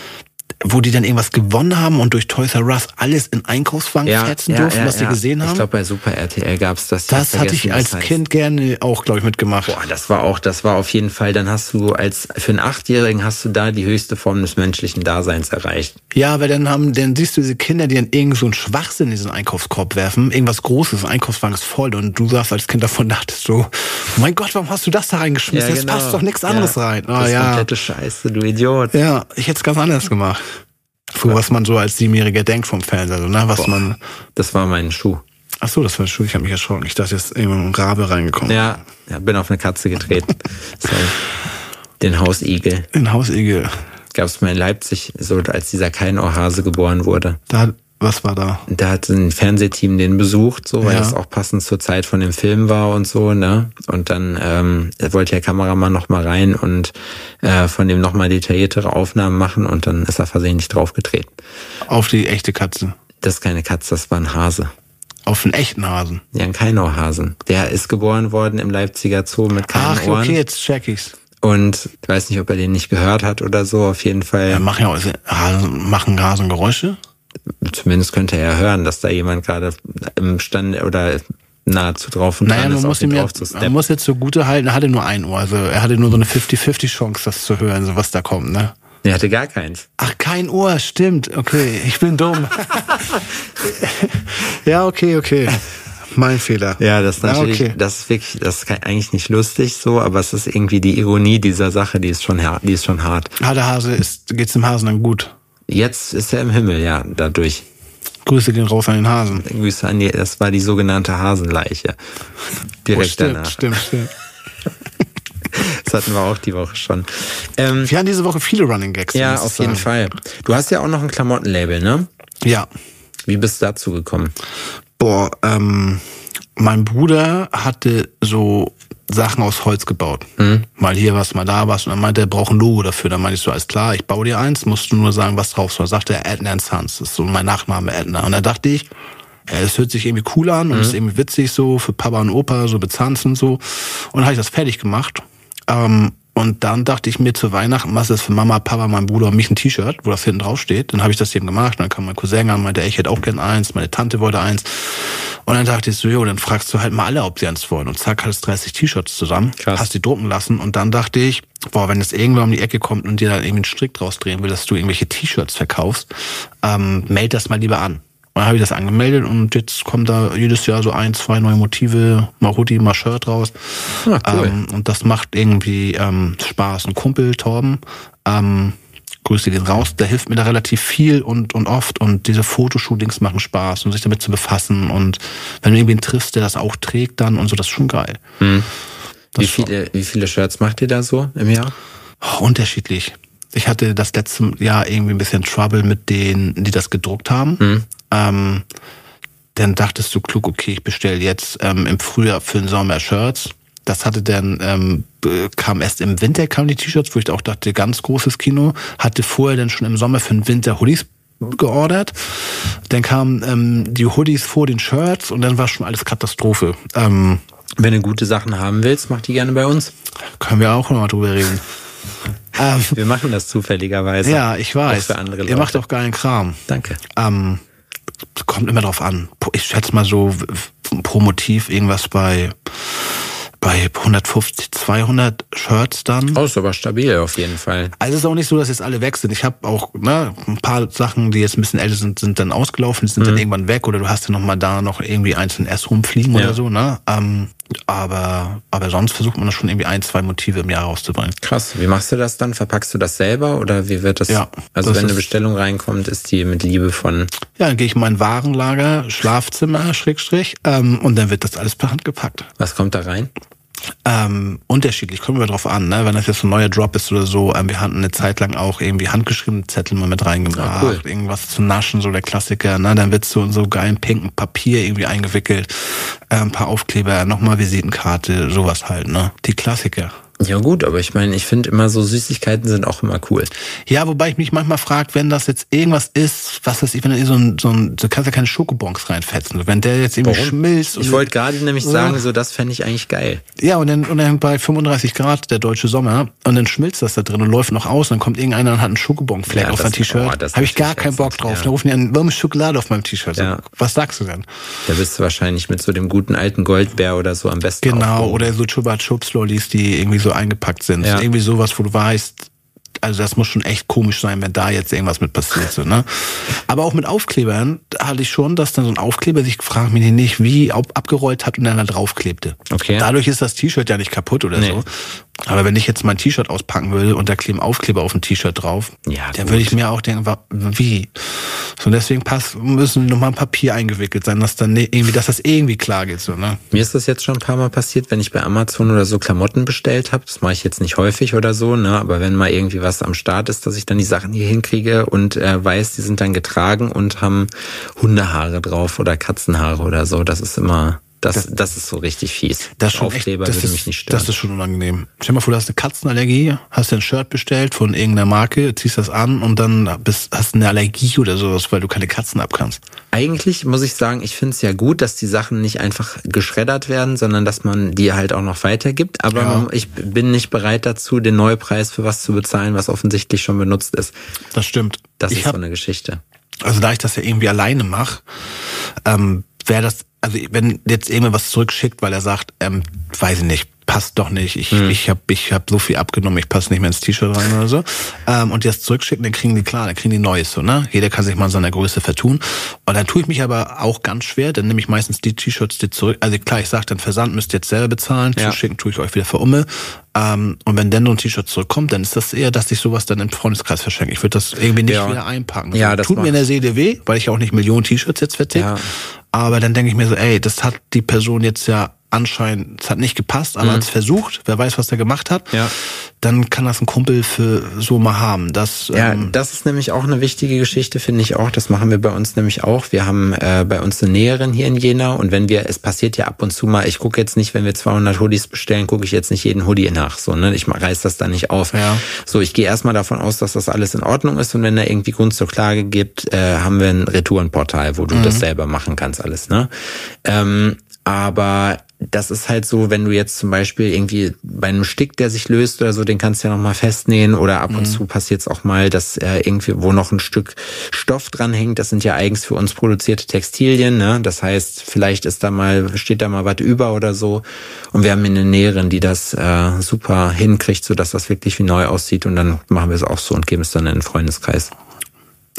wo die dann irgendwas gewonnen haben und durch Toys R Us alles in Einkaufswagen fetzen durften, was sie gesehen haben? Ich glaube, bei Super R T L gab's das. Das hab hatte ich vergessen, als was heißt. Kind gerne auch, glaube ich, mitgemacht. Boah, das war auch, das war auf jeden Fall, dann hast du als, für einen Achtjährigen hast du da die höchste Form des menschlichen Daseins erreicht. Ja, weil dann haben, dann siehst du diese Kinder, die dann irgend so einen Schwachsinn in diesen Einkaufskorb werfen, irgendwas Großes, ein Einkaufswagen ist voll und du saßt als Kind davon, dachtest so, oh mein Gott, warum hast du das da reingeschmissen? Ja, Jetzt genau. passt doch nichts anderes Ja, rein. Oh, das ist ja. komplette Scheiße, du Idiot. Ja, ich hätte es ganz anders gemacht. Für was man so als Siebenjähriger denkt vom Fernseher, so, ne? Was Boah. man. Das war mein Schuh. Ach so, das war schön, ich habe mich erschrocken. Ich dachte, jetzt ist irgendwo ein Rabe reingekommen. Ja, ja, bin auf eine Katze getreten. So, den Hausigel. Ein Hausigel. Gab's mal in Leipzig, so als dieser Keinohrhase geboren wurde. Da, was war da? Da hat ein Fernsehteam den besucht, so, weil Ja. das auch passend zur Zeit von dem Film war und so, ne? Und dann ähm, wollte der Kameramann noch mal rein und äh, von dem noch mal detailliertere Aufnahmen machen und dann ist er versehentlich draufgetreten. Auf die echte Katze. Das ist keine Katze, das war ein Hase. Auf einen echten Hasen. Ja, ein Keinohrhasen. Der ist geboren worden im Leipziger Zoo mit keinen Ach, Ohren. okay, jetzt check ich's. Und ich weiß nicht, ob er den nicht gehört hat oder so, auf jeden Fall. Ja, machen ja auch, Hasen, machen Hasen Geräusche? Zumindest könnte er ja hören, dass da jemand gerade imstande oder nahezu drauf und Naja, dran man ist, muss, auf ihn ihm ja, drauf zu man steppen. muss jetzt so gute halten, er hatte nur ein Ohr. Also er hatte nur so eine fünfzig fünfzig Chance, das zu hören, so was da kommt, ne? Er hatte gar keins. Ach, kein Ohr, stimmt. Okay, ich bin dumm. Ja, okay, okay. Mein Fehler. Ja, das ist natürlich, Ja, okay. das ist wirklich, das ist kein- eigentlich nicht lustig so, aber es ist irgendwie die Ironie dieser Sache, die ist schon, hart- die ist schon hart. Ah, der Hase ist, geht's dem Hasen dann gut. Jetzt ist er im Himmel, ja, dadurch. Grüße gehen raus an den Hasen. Grüße an die, das war die sogenannte Hasenleiche. Direkt Oh, stimmt, danach. stimmt, stimmt. Das hatten wir auch die Woche schon. Ähm, Wir hatten diese Woche viele Running Gags. ja, muss ich auf jeden sagen. Fall. Du hast ja auch noch ein Klamottenlabel, ne? Ja. Wie bist du dazu gekommen? Boah, ähm, mein Bruder hatte so Sachen aus Holz gebaut. Mhm. Mal hier was, mal da was. Und dann meinte er, er braucht ein Logo dafür. Dann meinte ich so, alles klar, ich baue dir eins, musst du nur sagen, was drauf soll. Sagte er, Edna and Sons. Das ist so mein Nachname, Edna. Und da dachte ich, ja, es hört sich irgendwie cool an und ist irgendwie witzig so für Papa und Opa, so bezahlen und so. Und dann habe ich das fertig gemacht. Ähm, und dann dachte ich mir zu Weihnachten, was ist für Mama, Papa, mein Bruder und mich ein T-Shirt, wo das hinten drauf steht. Dann habe ich das eben gemacht. Und dann kam mein Cousin an, meinte, ey, ich hätte auch gern eins. Meine Tante wollte eins. Und dann dachte ich so, jo, dann fragst du halt mal alle, ob sie eins wollen. Und zack, hattest dreißig T-Shirts zusammen. Krass. Hast die drucken lassen. Und dann dachte ich, boah, wenn jetzt irgendwer um die Ecke kommt und dir dann irgendwie einen Strick draus drehen will, dass du irgendwelche T-Shirts verkaufst, ähm, meld das mal lieber an. dann habe ich das angemeldet und jetzt kommen da jedes Jahr so ein, zwei neue Motive, mal Hoodie, mal Shirt raus. Ah, cool. Ähm, und das macht irgendwie ähm, Spaß. Ein Kumpel, Torben, ähm, Grüße gehen raus, der hilft mir da relativ viel und und oft und diese Fotoshootings machen Spaß und sich damit zu befassen und wenn du irgendwen triffst, der das auch trägt dann und so, das ist schon geil. Hm. Wie viele, wie viele Shirts macht ihr da so im Jahr? Oh, unterschiedlich. Ich hatte das letzte Jahr irgendwie ein bisschen Trouble mit denen, die das gedruckt haben. Hm. Ähm, dann dachtest du klug, okay, ich bestelle jetzt ähm, im Frühjahr für den Sommer Shirts. Das hatte dann, ähm, kam erst im Winter, kamen die T-Shirts, wo ich auch dachte, ganz großes Kino. Hatte vorher dann schon im Sommer für den Winter Hoodies geordert. Dann kamen ähm, die Hoodies vor den Shirts und dann war schon alles Katastrophe. Ähm, Wenn du gute Sachen haben willst, mach die gerne bei uns. Können wir auch noch mal drüber reden. ähm, wir machen das zufälligerweise. Ja, ich weiß. Auch für andere Leute. Ihr macht auch geilen Kram. Danke. Ähm, kommt immer drauf an. Ich schätze mal so pro Motiv irgendwas bei bei hundertfünfzig, zweihundert Shirts dann. Oh, ist aber stabil auf jeden Fall. Also es ist auch nicht so, dass jetzt alle weg sind. Ich habe auch ne, ein paar Sachen, die jetzt ein bisschen älter sind, sind dann ausgelaufen, die sind mhm. dann irgendwann weg oder du hast ja noch mal da noch irgendwie einzeln erst rumfliegen ja. oder so. Ne? Ähm, aber aber sonst versucht man das schon irgendwie ein, zwei Motive im Jahr rauszubringen. Krass. Wie machst du das dann? Verpackst du das selber oder wie wird das? Ja, also das wenn eine Bestellung reinkommt, ist die mit Liebe von... Ja, dann gehe ich in mein Warenlager, Schlafzimmer, Schrägstrich, ähm, und dann wird das alles per Hand gepackt. Was kommt da rein? Ähm, unterschiedlich, kommen wir drauf an, ne? Wenn das jetzt ein neuer Drop ist oder so, ähm, wir hatten eine Zeit lang auch irgendwie handgeschriebene Zettel mal mit reingemacht, ah, cool. Irgendwas zu naschen, so der Klassiker, ne? Dann wird so in so geilen pinken Papier irgendwie eingewickelt, äh, ein paar Aufkleber, nochmal Visitenkarte, sowas halt, ne? Die Klassiker. Ja gut, aber ich meine, ich finde immer so Süßigkeiten sind auch immer cool. Ja, wobei ich mich manchmal frage, wenn das jetzt irgendwas ist, was weiß ich, wenn da so ein, so ein, du kannst ja keine Schokobons reinfetzen, wenn der jetzt irgendwie Warum? schmilzt. Ich wollte gerade nämlich ja. sagen, so das fände ich eigentlich geil. Ja, und dann, und dann bei fünfunddreißig Grad der deutsche Sommer und dann schmilzt das da drin und läuft noch aus und dann kommt irgendeiner und hat einen Schokobon-Fleck ja, auf sein T-Shirt. Oh, Habe ich gar keinen Bock drauf. Ja. Da rufen die an, warum ist Schokolade auf meinem T-Shirt? Ja. So, was sagst du denn? Da bist du wahrscheinlich mit so dem guten alten Goldbär oder so am besten. Genau, aufgehoben. Oder so Chupa Chups Lollis, die irgendwie so eingepackt sind. Ja. Irgendwie sowas, wo du weißt, also das muss schon echt komisch sein, wenn da jetzt irgendwas mit passiert. So, ne? Aber auch mit Aufklebern hatte ich schon, dass dann so ein Aufkleber sich, frag mich nicht, wie abgerollt hat und dann da draufklebte. Okay. Dadurch ist das T-Shirt ja nicht kaputt oder nee. so. Aber wenn ich jetzt mein T-Shirt auspacken würde und da kleben Aufkleber auf dem T-Shirt drauf, ja, dann würde ich mir auch denken, wie? So, deswegen passt, müssen nochmal ein Papier eingewickelt sein, dass dann irgendwie, dass das irgendwie klar geht. So, ne? Mir ist das jetzt schon ein paar Mal passiert, wenn ich bei Amazon oder so Klamotten bestellt habe. Das mache ich jetzt nicht häufig oder so, ne? Aber wenn mal irgendwie was am Start ist, dass ich dann die Sachen hier hinkriege und äh, weiß, die sind dann getragen und haben Hundehaare drauf oder Katzenhaare oder so. Das ist immer... Das, das, das ist so richtig fies. Das schon Aufkleber echt, das würde ist, mich nicht stören. Das ist schon unangenehm. Stell dir mal vor, du hast eine Katzenallergie, hast dir ein Shirt bestellt von irgendeiner Marke, ziehst das an und dann bist, hast eine Allergie oder sowas, weil du keine Katzen abkannst. Eigentlich muss ich sagen, ich finde es ja gut, dass die Sachen nicht einfach geschreddert werden, sondern dass man die halt auch noch weitergibt. Aber ja. ich bin nicht bereit dazu, den Neupreis für was zu bezahlen, was offensichtlich schon benutzt ist. Das stimmt. Das ich ist hab, so eine Geschichte. Also da ich das ja irgendwie alleine mache, ähm, wäre das, also wenn jetzt jemand was zurückschickt, weil er sagt, ähm, weiß ich nicht, passt doch nicht, ich hm. ich habe ich hab so viel abgenommen, ich passe nicht mehr ins T-Shirt rein oder so, ähm, und die das zurückschicken, dann kriegen die, klar, dann kriegen die Neues, so, ne? Jeder kann sich mal in seiner Größe vertun. Und dann tue ich mich aber auch ganz schwer, dann nehme ich meistens die T-Shirts, die zurück, also klar, ich sage dann, Versand müsst ihr jetzt selber bezahlen, ja. zuschicken tue ich euch wieder für Umme. Ähm, und wenn dann so ein T-Shirt zurückkommt, dann ist das eher, dass ich sowas dann im Freundeskreis verschenke. Ich würde das irgendwie nicht ja. wieder einpacken. Ja, das das tut mir in der Seele weh, weil ich auch nicht Millionen T-Shirts jetzt verticke. Ja. Aber dann denke ich mir so, ey, das hat die Person jetzt ja anscheinend, es hat nicht gepasst, aber mhm. hat es versucht, wer weiß, was der gemacht hat, ja. dann kann das ein Kumpel für so mal haben. Das, ja, ähm, das ist nämlich auch eine wichtige Geschichte, finde ich auch. Das machen wir bei uns nämlich auch. Wir haben äh, bei uns eine Näherin hier in Jena und wenn wir, es passiert ja ab und zu mal, ich gucke jetzt nicht, wenn wir zweihundert Hoodies bestellen, gucke ich jetzt nicht jeden Hoodie nach, so, ne? Ich reiß das da nicht auf. Ja. So, ich gehe erstmal davon aus, dass das alles in Ordnung ist und wenn da irgendwie Grund zur Klage gibt, äh, haben wir ein Retourenportal, wo du mhm. das selber machen kannst, alles, ne? Ähm, aber das ist halt so, wenn du jetzt zum Beispiel irgendwie bei einem Stick, der sich löst oder so, den kannst du ja nochmal festnähen oder ab und mhm. zu passiert es auch mal, dass äh, irgendwie, wo noch ein Stück Stoff dran hängt, das sind ja eigens für uns produzierte Textilien, ne? Das heißt, vielleicht ist da mal, steht da mal was über oder so und wir haben eine Näherin, die das äh, super hinkriegt, sodass das wirklich wie neu aussieht und dann machen wir es auch so und geben es dann in den Freundeskreis.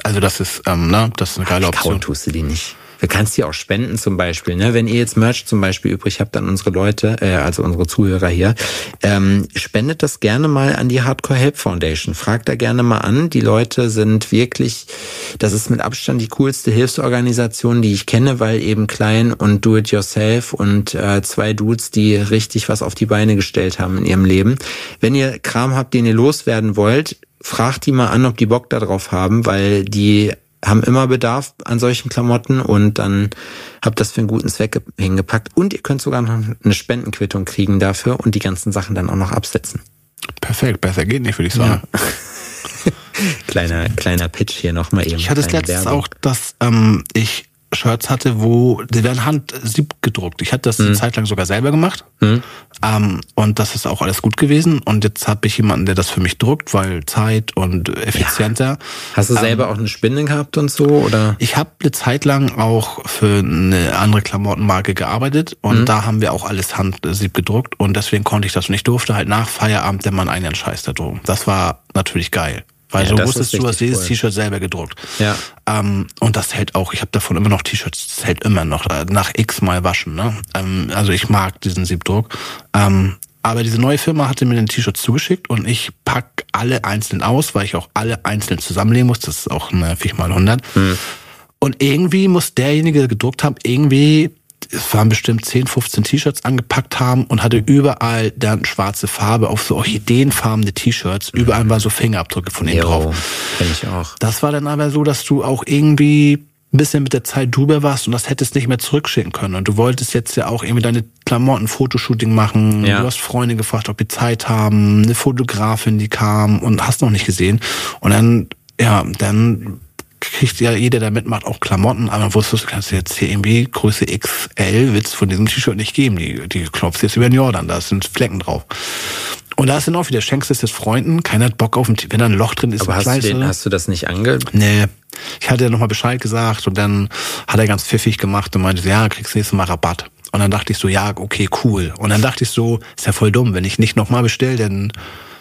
Also das ist, ähm, ne, das ist eine geile Option. Kauen tust du die nicht. Du kannst die auch spenden zum Beispiel, ne? Wenn ihr jetzt Merch zum Beispiel übrig habt an unsere Leute, äh, also unsere Zuhörer hier, ähm, spendet das gerne mal an die Hardcore Help Foundation. Fragt da gerne mal an. Die Leute sind wirklich, das ist mit Abstand die coolste Hilfsorganisation, die ich kenne, weil eben klein und do it yourself und äh, zwei Dudes, die richtig was auf die Beine gestellt haben in ihrem Leben. Wenn ihr Kram habt, den ihr loswerden wollt, fragt die mal an, ob die Bock da drauf haben, weil die haben immer Bedarf an solchen Klamotten und dann habt das für einen guten Zweck hingepackt. Und ihr könnt sogar noch eine Spendenquittung kriegen dafür und die ganzen Sachen dann auch noch absetzen. Perfekt, besser geht nicht, würde ich sagen. Ja. kleiner, kleiner Pitch hier nochmal eben. Ich hatte es letztens auch, dass ähm, ich Shirts hatte, wo, die werden handsieb gedruckt. Ich hatte das hm. eine Zeit lang sogar selber gemacht. Hm. Ähm, und das ist auch alles gut gewesen. Und jetzt habe ich jemanden, der das für mich druckt, weil Zeit und effizienter. Ja. Hast du selber ähm, auch eine Spinne gehabt und so? Oder? Ich habe eine Zeit lang auch für eine andere Klamottenmarke gearbeitet. Und hm. da haben wir auch alles handsieb gedruckt. Und deswegen konnte ich das. Und ich durfte halt nach Feierabend der Mann einen Scheiß da drucken. Das war natürlich geil. Weil ja, so wusstest du, hast jedes cool. T-Shirt selber gedruckt. Ja. Ähm, und das hält auch, ich habe davon immer noch T-Shirts, das hält immer noch, nach x Mal waschen. Ne? Ähm, also ich mag diesen Siebdruck. Ähm, aber diese neue Firma hatte mir den T-Shirts zugeschickt und ich pack alle einzeln aus, weil ich auch alle einzeln zusammenlegen muss. Das ist auch eine vier mal hundert. Hm. Und irgendwie muss derjenige, der gedruckt hat, irgendwie, es waren bestimmt zehn, fünfzehn T-Shirts angepackt haben und hatte überall dann schwarze Farbe auf so orchideenfarbene T-Shirts. Überall waren so Fingerabdrücke von ihm drauf. Kenn ich auch. Das war dann aber so, dass du auch irgendwie ein bisschen mit der Zeit drüber warst und das hättest nicht mehr zurückschicken können. Und du wolltest jetzt ja auch irgendwie deine Klamotten Fotoshooting machen. Ja. Du hast Freunde gefragt, ob die Zeit haben, eine Fotografin, die kam und hast noch nicht gesehen. Und dann, ja, dann kriegt ja jeder, der mitmacht, auch Klamotten, aber dann wusstest du, kannst du jetzt hier irgendwie Größe X L, willst von diesem T-Shirt nicht geben. Die, die klopfst jetzt über den Jordan, da sind Flecken drauf. Und da ist dann auch wieder, schenkst es jetzt Freunden, keiner hat Bock auf ein T-Shirt, wenn da ein Loch drin ist. Aber hast du, den, hast du das nicht ange... Nee. Ich hatte ja nochmal Bescheid gesagt und dann hat er ganz pfiffig gemacht und meinte, ja, kriegst nächstes Mal Rabatt. Und dann dachte ich so, ja, okay, cool. Und dann dachte ich so, ist ja voll dumm, wenn ich nicht nochmal bestelle, dann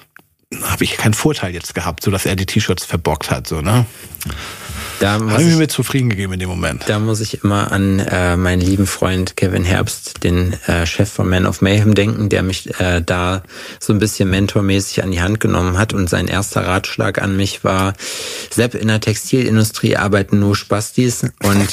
habe ich keinen Vorteil jetzt gehabt, so dass er die T-Shirts verbockt hat, so, ne? Da habe ich mir zufrieden gegeben in dem Moment. Da muss ich immer an äh, meinen lieben Freund Kevin Herbst, den äh, Chef von Man of Mayhem, denken, der mich äh, da so ein bisschen mentormäßig an die Hand genommen hat. Und sein erster Ratschlag an mich war, Sepp, in der Textilindustrie arbeiten nur Spastis und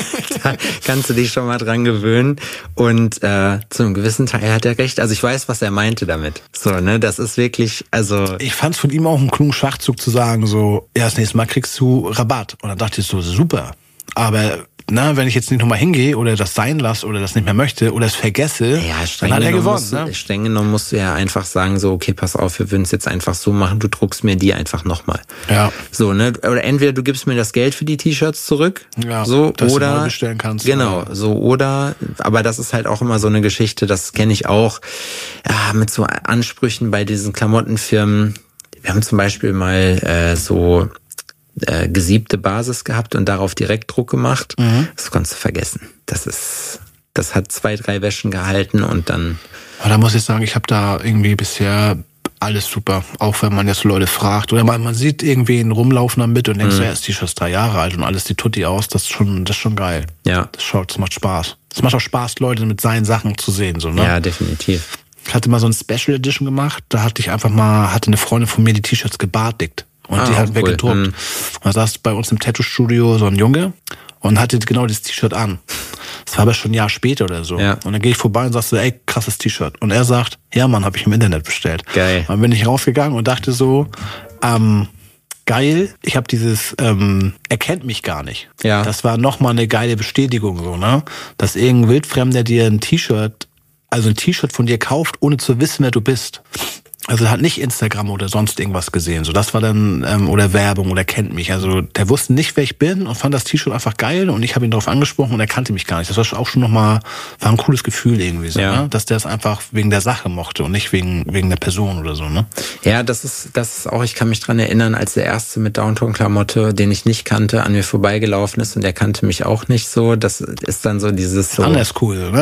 da kannst du dich schon mal dran gewöhnen. Und äh, zu einem gewissen Teil hat er recht. Also ich weiß, was er meinte damit. So, ne, das ist wirklich, also... Ich fand es von ihm auch einen klugen Schachzug zu sagen, so, ja, das nächste Mal kriegst du Rabatt. Und dann dachte ich so, super. Aber na, wenn ich jetzt nicht nochmal hingehe oder das sein lasse oder das nicht mehr möchte oder es vergesse, ja, dann hat er gewonnen. Musst, ne? Streng genommen musst du ja einfach sagen, so, okay, pass auf, wir würden es jetzt einfach so machen, du druckst mir die einfach nochmal. Ja. So, ne? Oder entweder du gibst mir das Geld für die T-Shirts zurück, ja, so, dass oder du neu bestellen kannst. Genau, oder. so, oder, aber das ist halt auch immer so eine Geschichte, das kenne ich auch, ja, mit so Ansprüchen bei diesen Klamottenfirmen. Wir haben zum Beispiel mal äh, so Äh, gesiebte Basis gehabt und darauf direkt Druck gemacht. Mhm. Das kannst du vergessen. Das ist, das hat zwei, drei Wäschen gehalten und dann... Aber da muss ich sagen, ich habe da irgendwie bisher alles super. Auch wenn man jetzt Leute fragt oder man, man sieht irgendwen rumlaufen damit und denkt, mhm. so, ja, ist T-Shirt drei Jahre alt und alles die Tutti aus. Das ist schon, das ist schon geil. Ja. Das schaut, das macht Spaß. Es macht auch Spaß, Leute mit seinen Sachen zu sehen, so, ne? Ja, definitiv. Ich hatte mal so ein Special Edition gemacht. Da hatte ich einfach mal, hatte eine Freundin von mir die T-Shirts gebartigt. Und ah, die hat weggedruckt. Cool. Und da saß bei uns im Tattoo-Studio so ein Junge und hatte genau das T-Shirt an. Das war aber schon ein Jahr später oder so. Ja. Und dann gehe ich vorbei und sagst so, ey, krasses T-Shirt. Und er sagt, ja Mann, habe ich im Internet bestellt. Geil. Dann bin ich rausgegangen und dachte so, ähm, geil, ich habe dieses, ähm, er kennt mich gar nicht. Ja. Das war nochmal eine geile Bestätigung, so, ne? Dass irgendein Wildfremder dir ein T-Shirt, also ein T-Shirt von dir kauft, ohne zu wissen, wer du bist. Also er hat nicht Instagram oder sonst irgendwas gesehen. So, das war dann, ähm, oder Werbung oder kennt mich. Also der wusste nicht, wer ich bin und fand das T-Shirt einfach geil und ich habe ihn darauf angesprochen und er kannte mich gar nicht. Das war auch schon nochmal, war ein cooles Gefühl irgendwie so, ja. Ne? Dass der es einfach wegen der Sache mochte und nicht wegen wegen der Person oder so, ne? Ja, das ist, das ist auch, ich kann mich dran erinnern, als der Erste mit Downtown-Klamotte, den ich nicht kannte, an mir vorbeigelaufen ist und der kannte mich auch nicht so. Das ist dann so dieses so. Anders cool, oder?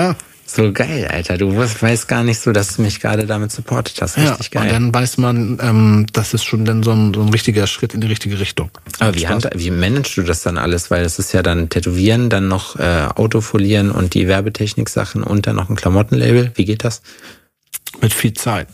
So geil, Alter. Du weißt gar nicht so, dass du mich gerade damit supportet hast. Richtig ja, geil. Und dann weiß man, ähm, das ist schon dann so ein, so ein richtiger Schritt in die richtige Richtung. Aber wie, hand, wie managst du das dann alles? Weil das ist ja dann Tätowieren, dann noch äh, Autofolieren und die Werbetechnik-Sachen und dann noch ein Klamottenlabel. Wie geht das? Mit viel Zeit.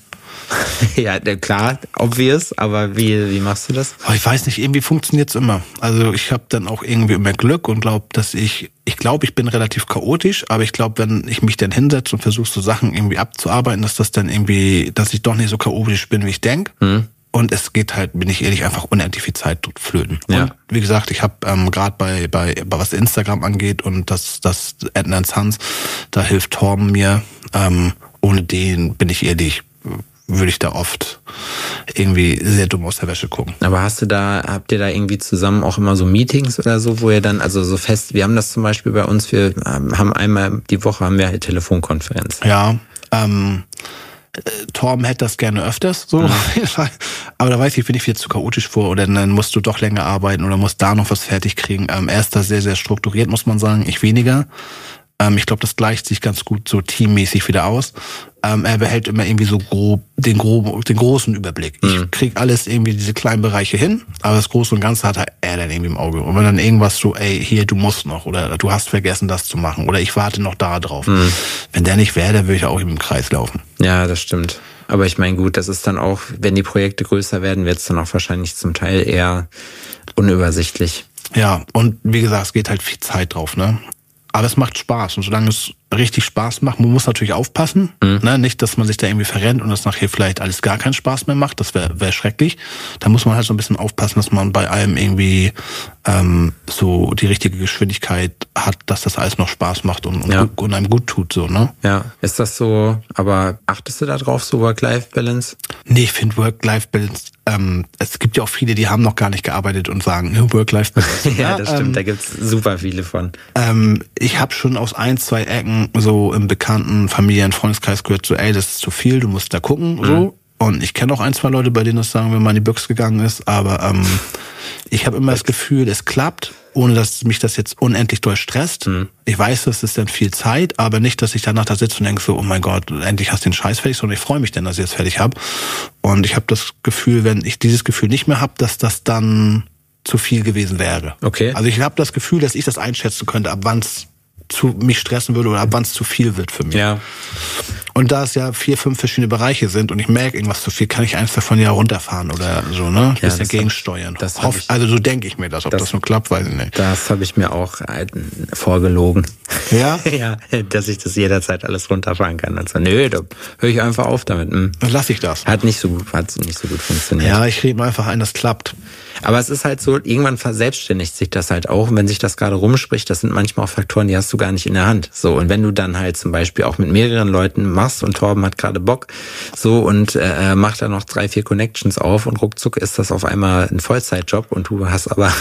Ja, klar, obvious, aber wie, wie machst du das? Aber ich weiß nicht, irgendwie funktioniert's immer. Also ich habe dann auch irgendwie immer Glück und glaube, dass ich, ich glaube, ich bin relativ chaotisch, aber ich glaube, wenn ich mich dann hinsetze und versuche, so Sachen irgendwie abzuarbeiten, dass das dann irgendwie, dass ich doch nicht so chaotisch bin, wie ich denke. Hm. Und es geht halt, bin ich ehrlich, einfach unendlich viel Zeit flöten. Ja. Und wie gesagt, ich habe ähm, gerade bei, bei, bei was Instagram angeht und das, das Edna Hans, da hilft Torben mir. Ähm, ohne den, bin ich ehrlich, würde ich da oft irgendwie sehr dumm aus der Wäsche gucken. Aber hast du da, habt ihr da irgendwie zusammen auch immer so Meetings oder so, wo ihr dann, also so fest, wir haben das zum Beispiel bei uns, wir haben einmal die Woche haben wir halt Telefonkonferenz. Ja, ähm, Torben hätte das gerne öfters, so. Mhm. Aber da weiß ich, bin ich viel zu chaotisch vor oder dann musst du doch länger arbeiten oder musst da noch was fertig kriegen. Ähm, er ist da sehr, sehr strukturiert, muss man sagen, ich weniger. Ähm, ich glaube, das gleicht sich ganz gut so teammäßig wieder aus. Ähm, er behält immer irgendwie so grob den, grob, den großen Überblick. Ich mhm. krieg alles irgendwie diese kleinen Bereiche hin, aber das Große und Ganze hat er dann irgendwie im Auge. Und wenn dann irgendwas so, ey, hier, du musst noch oder du hast vergessen, das zu machen oder ich warte noch da drauf. Mhm. Wenn der nicht wäre, dann würde ich auch im Kreis laufen. Ja, das stimmt. Aber ich meine, gut, das ist dann auch, wenn die Projekte größer werden, wird es dann auch wahrscheinlich zum Teil eher unübersichtlich. Ja, und wie gesagt, es geht halt viel Zeit drauf, ne? Aber es macht Spaß und solange es richtig Spaß macht, man muss natürlich aufpassen, mhm. ne? Nicht, dass man sich da irgendwie verrennt und das nachher vielleicht alles gar keinen Spaß mehr macht, das wäre wär schrecklich. Da muss man halt so ein bisschen aufpassen, dass man bei allem irgendwie ähm, so die richtige Geschwindigkeit hat, dass das alles noch Spaß macht und, und, ja. gut, und einem gut tut, so, ne? Ja, ist das so, aber achtest du da drauf, so Work-Life-Balance? Nee, ich finde Work-Life-Balance, ähm, es gibt ja auch viele, die haben noch gar nicht gearbeitet und sagen, ne, Work-Life-Balance. Ja, das stimmt, ähm, da gibt's super viele von. Ähm, ich habe schon aus ein, zwei Ecken so im bekannten Familien-, Freundeskreis gehört, so, ey, das ist zu viel, du musst da gucken, mhm. so. Und ich kenne auch ein, zwei Leute, bei denen das sagen, wenn man in die Büchse gegangen ist, aber ähm, ich habe immer das Gefühl, es klappt, ohne dass mich das jetzt unendlich doll stresst. Mhm. Ich weiß, das ist dann viel Zeit, aber nicht, dass ich danach da sitze und denke so, oh mein Gott, endlich hast du den Scheiß fertig, sondern ich freue mich denn, dass ich jetzt fertig habe. Und ich habe das Gefühl, wenn ich dieses Gefühl nicht mehr habe, dass das dann zu viel gewesen wäre. Okay. Also ich habe das Gefühl, dass ich das einschätzen könnte, ab wann es zu mich stressen würde oder ab wann es zu viel wird für mich. Ja. Und da es ja vier, fünf verschiedene Bereiche sind und ich merke irgendwas zu viel, kann ich eins davon ja runterfahren oder so, ne? Ein bisschen ja, gegensteuern. Das Hoff, ich, also so denke ich mir das. Ob das, das nur klappt, weiß ich nicht. Das habe ich mir auch vorgelogen. Ja? Ja, dass ich das jederzeit alles runterfahren kann. Also, nö, da höre ich einfach auf damit. Hm. Dann lasse ich das. Hat nicht so gut, hat nicht so gut funktioniert. Ja, ich rede mir einfach ein, das klappt. Aber es ist halt so, irgendwann verselbstständigt sich das halt auch. Und wenn sich das gerade rumspricht, das sind manchmal auch Faktoren, die hast du gar nicht in der Hand. So, und wenn du dann halt zum Beispiel auch mit mehreren Leuten machst und Torben hat gerade Bock, so, und äh, macht da noch drei, vier Connections auf und ruckzuck ist das auf einmal ein Vollzeitjob und du hast aber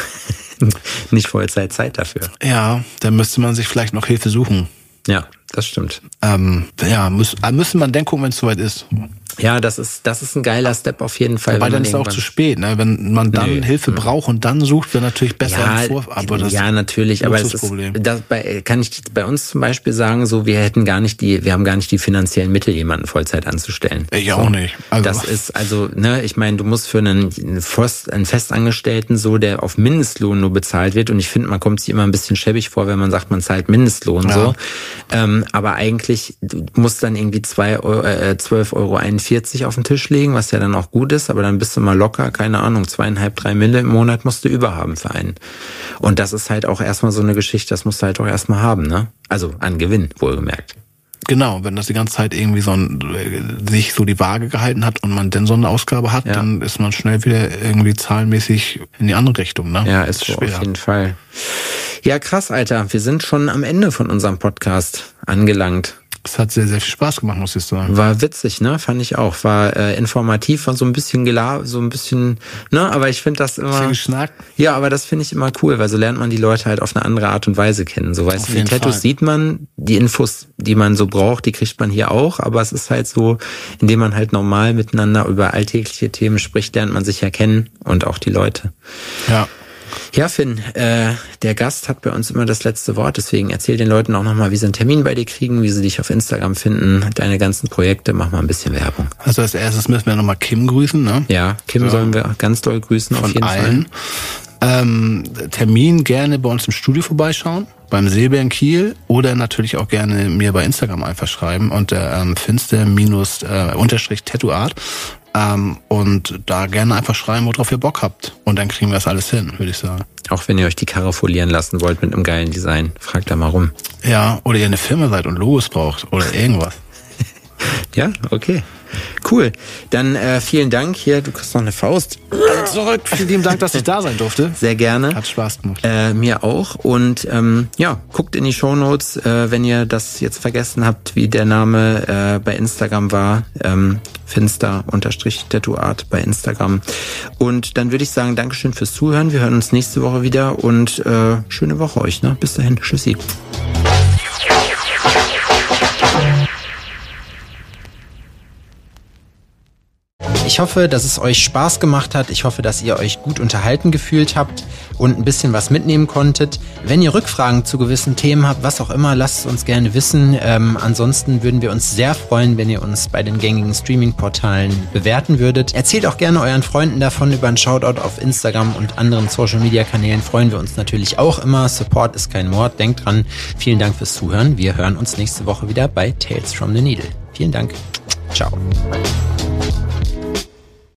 nicht Vollzeit Zeit dafür. Ja, dann müsste man sich vielleicht noch Hilfe suchen. Ja, das stimmt. Ähm, ja, muss, müsste man dann gucken, wenn es soweit ist. Ja, das ist, das ist ein geiler Step auf jeden Fall. Weil dann ist es auch zu spät, ne? Wenn man dann Nö. Hilfe braucht und dann sucht, wäre natürlich besser ja, im Vor. Aber das ja, natürlich, aber es ist, das bei, kann ich bei uns zum Beispiel sagen, so, wir hätten gar nicht die, wir haben gar nicht die finanziellen Mittel, jemanden Vollzeit anzustellen. Ich so. auch nicht. Also. Das ist, also, ne, ich meine, du musst für einen, einen Festangestellten so, der auf Mindestlohn nur bezahlt wird, und ich finde, man kommt sich immer ein bisschen schäbig vor, wenn man sagt, man zahlt Mindestlohn, ja. so. Ähm, aber eigentlich, du musst dann irgendwie zwei Euro, äh, zwölf Euro einundvierzig auf den Tisch legen, was ja dann auch gut ist, aber dann bist du mal locker, keine Ahnung, zweieinhalb, drei Mille im Monat musst du überhaben für einen. Und das ist halt auch erstmal so eine Geschichte, das musst du halt auch erstmal haben, ne? Also an Gewinn, wohlgemerkt. Genau, wenn das die ganze Zeit irgendwie so ein, sich so die Waage gehalten hat und man dann so eine Ausgabe hat, ja. dann ist man schnell wieder irgendwie zahlenmäßig in die andere Richtung, ne? Ja, ist so, auf jeden Fall. Ja, krass, Alter. Wir sind schon am Ende von unserem Podcast angelangt. Es hat sehr, sehr viel Spaß gemacht, muss ich sagen. War witzig, ne? Fand ich auch. War äh, informativ, war so ein bisschen gelaber, so ein bisschen, ne? Aber ich finde das immer... Geschnackt. Ja, aber das finde ich immer cool, weil so lernt man die Leute halt auf eine andere Art und Weise kennen. So, weißt du, die Tattoos Fall. Sieht man, die Infos, die man so braucht, die kriegt man hier auch, aber es ist halt so, indem man halt normal miteinander über alltägliche Themen spricht, lernt man sich ja kennen und auch die Leute. Ja. Ja, Finn, äh, der Gast hat bei uns immer das letzte Wort, deswegen erzähl den Leuten auch nochmal, wie sie einen Termin bei dir kriegen, wie sie dich auf Instagram finden, deine ganzen Projekte, mach mal ein bisschen Werbung. Also als erstes müssen wir nochmal Kim grüßen, ne? Ja, Kim ja. sollen wir ganz doll grüßen, von auf jeden allen. Fall. Ähm, Termin gerne bei uns im Studio vorbeischauen, beim Seebär in Kiel, oder natürlich auch gerne mir bei Instagram einfach schreiben unter ähm, finster minus äh, unterstrich Tattooart. Ähm, und da gerne einfach schreiben, worauf ihr Bock habt. Und dann kriegen wir das alles hin, würde ich sagen. Auch wenn ihr euch die Karre folieren lassen wollt mit einem geilen Design, fragt da mal rum. Ja, oder ihr eine Firma seid und Logos braucht oder irgendwas. Ja, okay. Cool. Dann äh, vielen Dank. Hier, du kriegst noch eine Faust. Zurück. Vielen lieben Dank, dass ich da sein durfte. Sehr gerne. Hat Spaß gemacht. Äh, mir auch. Und ähm, ja, guckt in die Shownotes, äh, wenn ihr das jetzt vergessen habt, wie der Name äh, bei Instagram war. Ähm, Finster-Tattooart bei Instagram. Und dann würde ich sagen, Dankeschön fürs Zuhören. Wir hören uns nächste Woche wieder und äh, schöne Woche euch. Ne? Bis dahin. Tschüssi. Ich hoffe, dass es euch Spaß gemacht hat. Ich hoffe, dass ihr euch gut unterhalten gefühlt habt und ein bisschen was mitnehmen konntet. Wenn ihr Rückfragen zu gewissen Themen habt, was auch immer, lasst es uns gerne wissen. Ähm, ansonsten würden wir uns sehr freuen, wenn ihr uns bei den gängigen Streaming-Portalen bewerten würdet. Erzählt auch gerne euren Freunden davon. Über einen Shoutout auf Instagram und anderen Social-Media-Kanälen freuen wir uns natürlich auch immer. Support ist kein Mord. Denkt dran. Vielen Dank fürs Zuhören. Wir hören uns nächste Woche wieder bei Tales from the Needle. Vielen Dank. Ciao.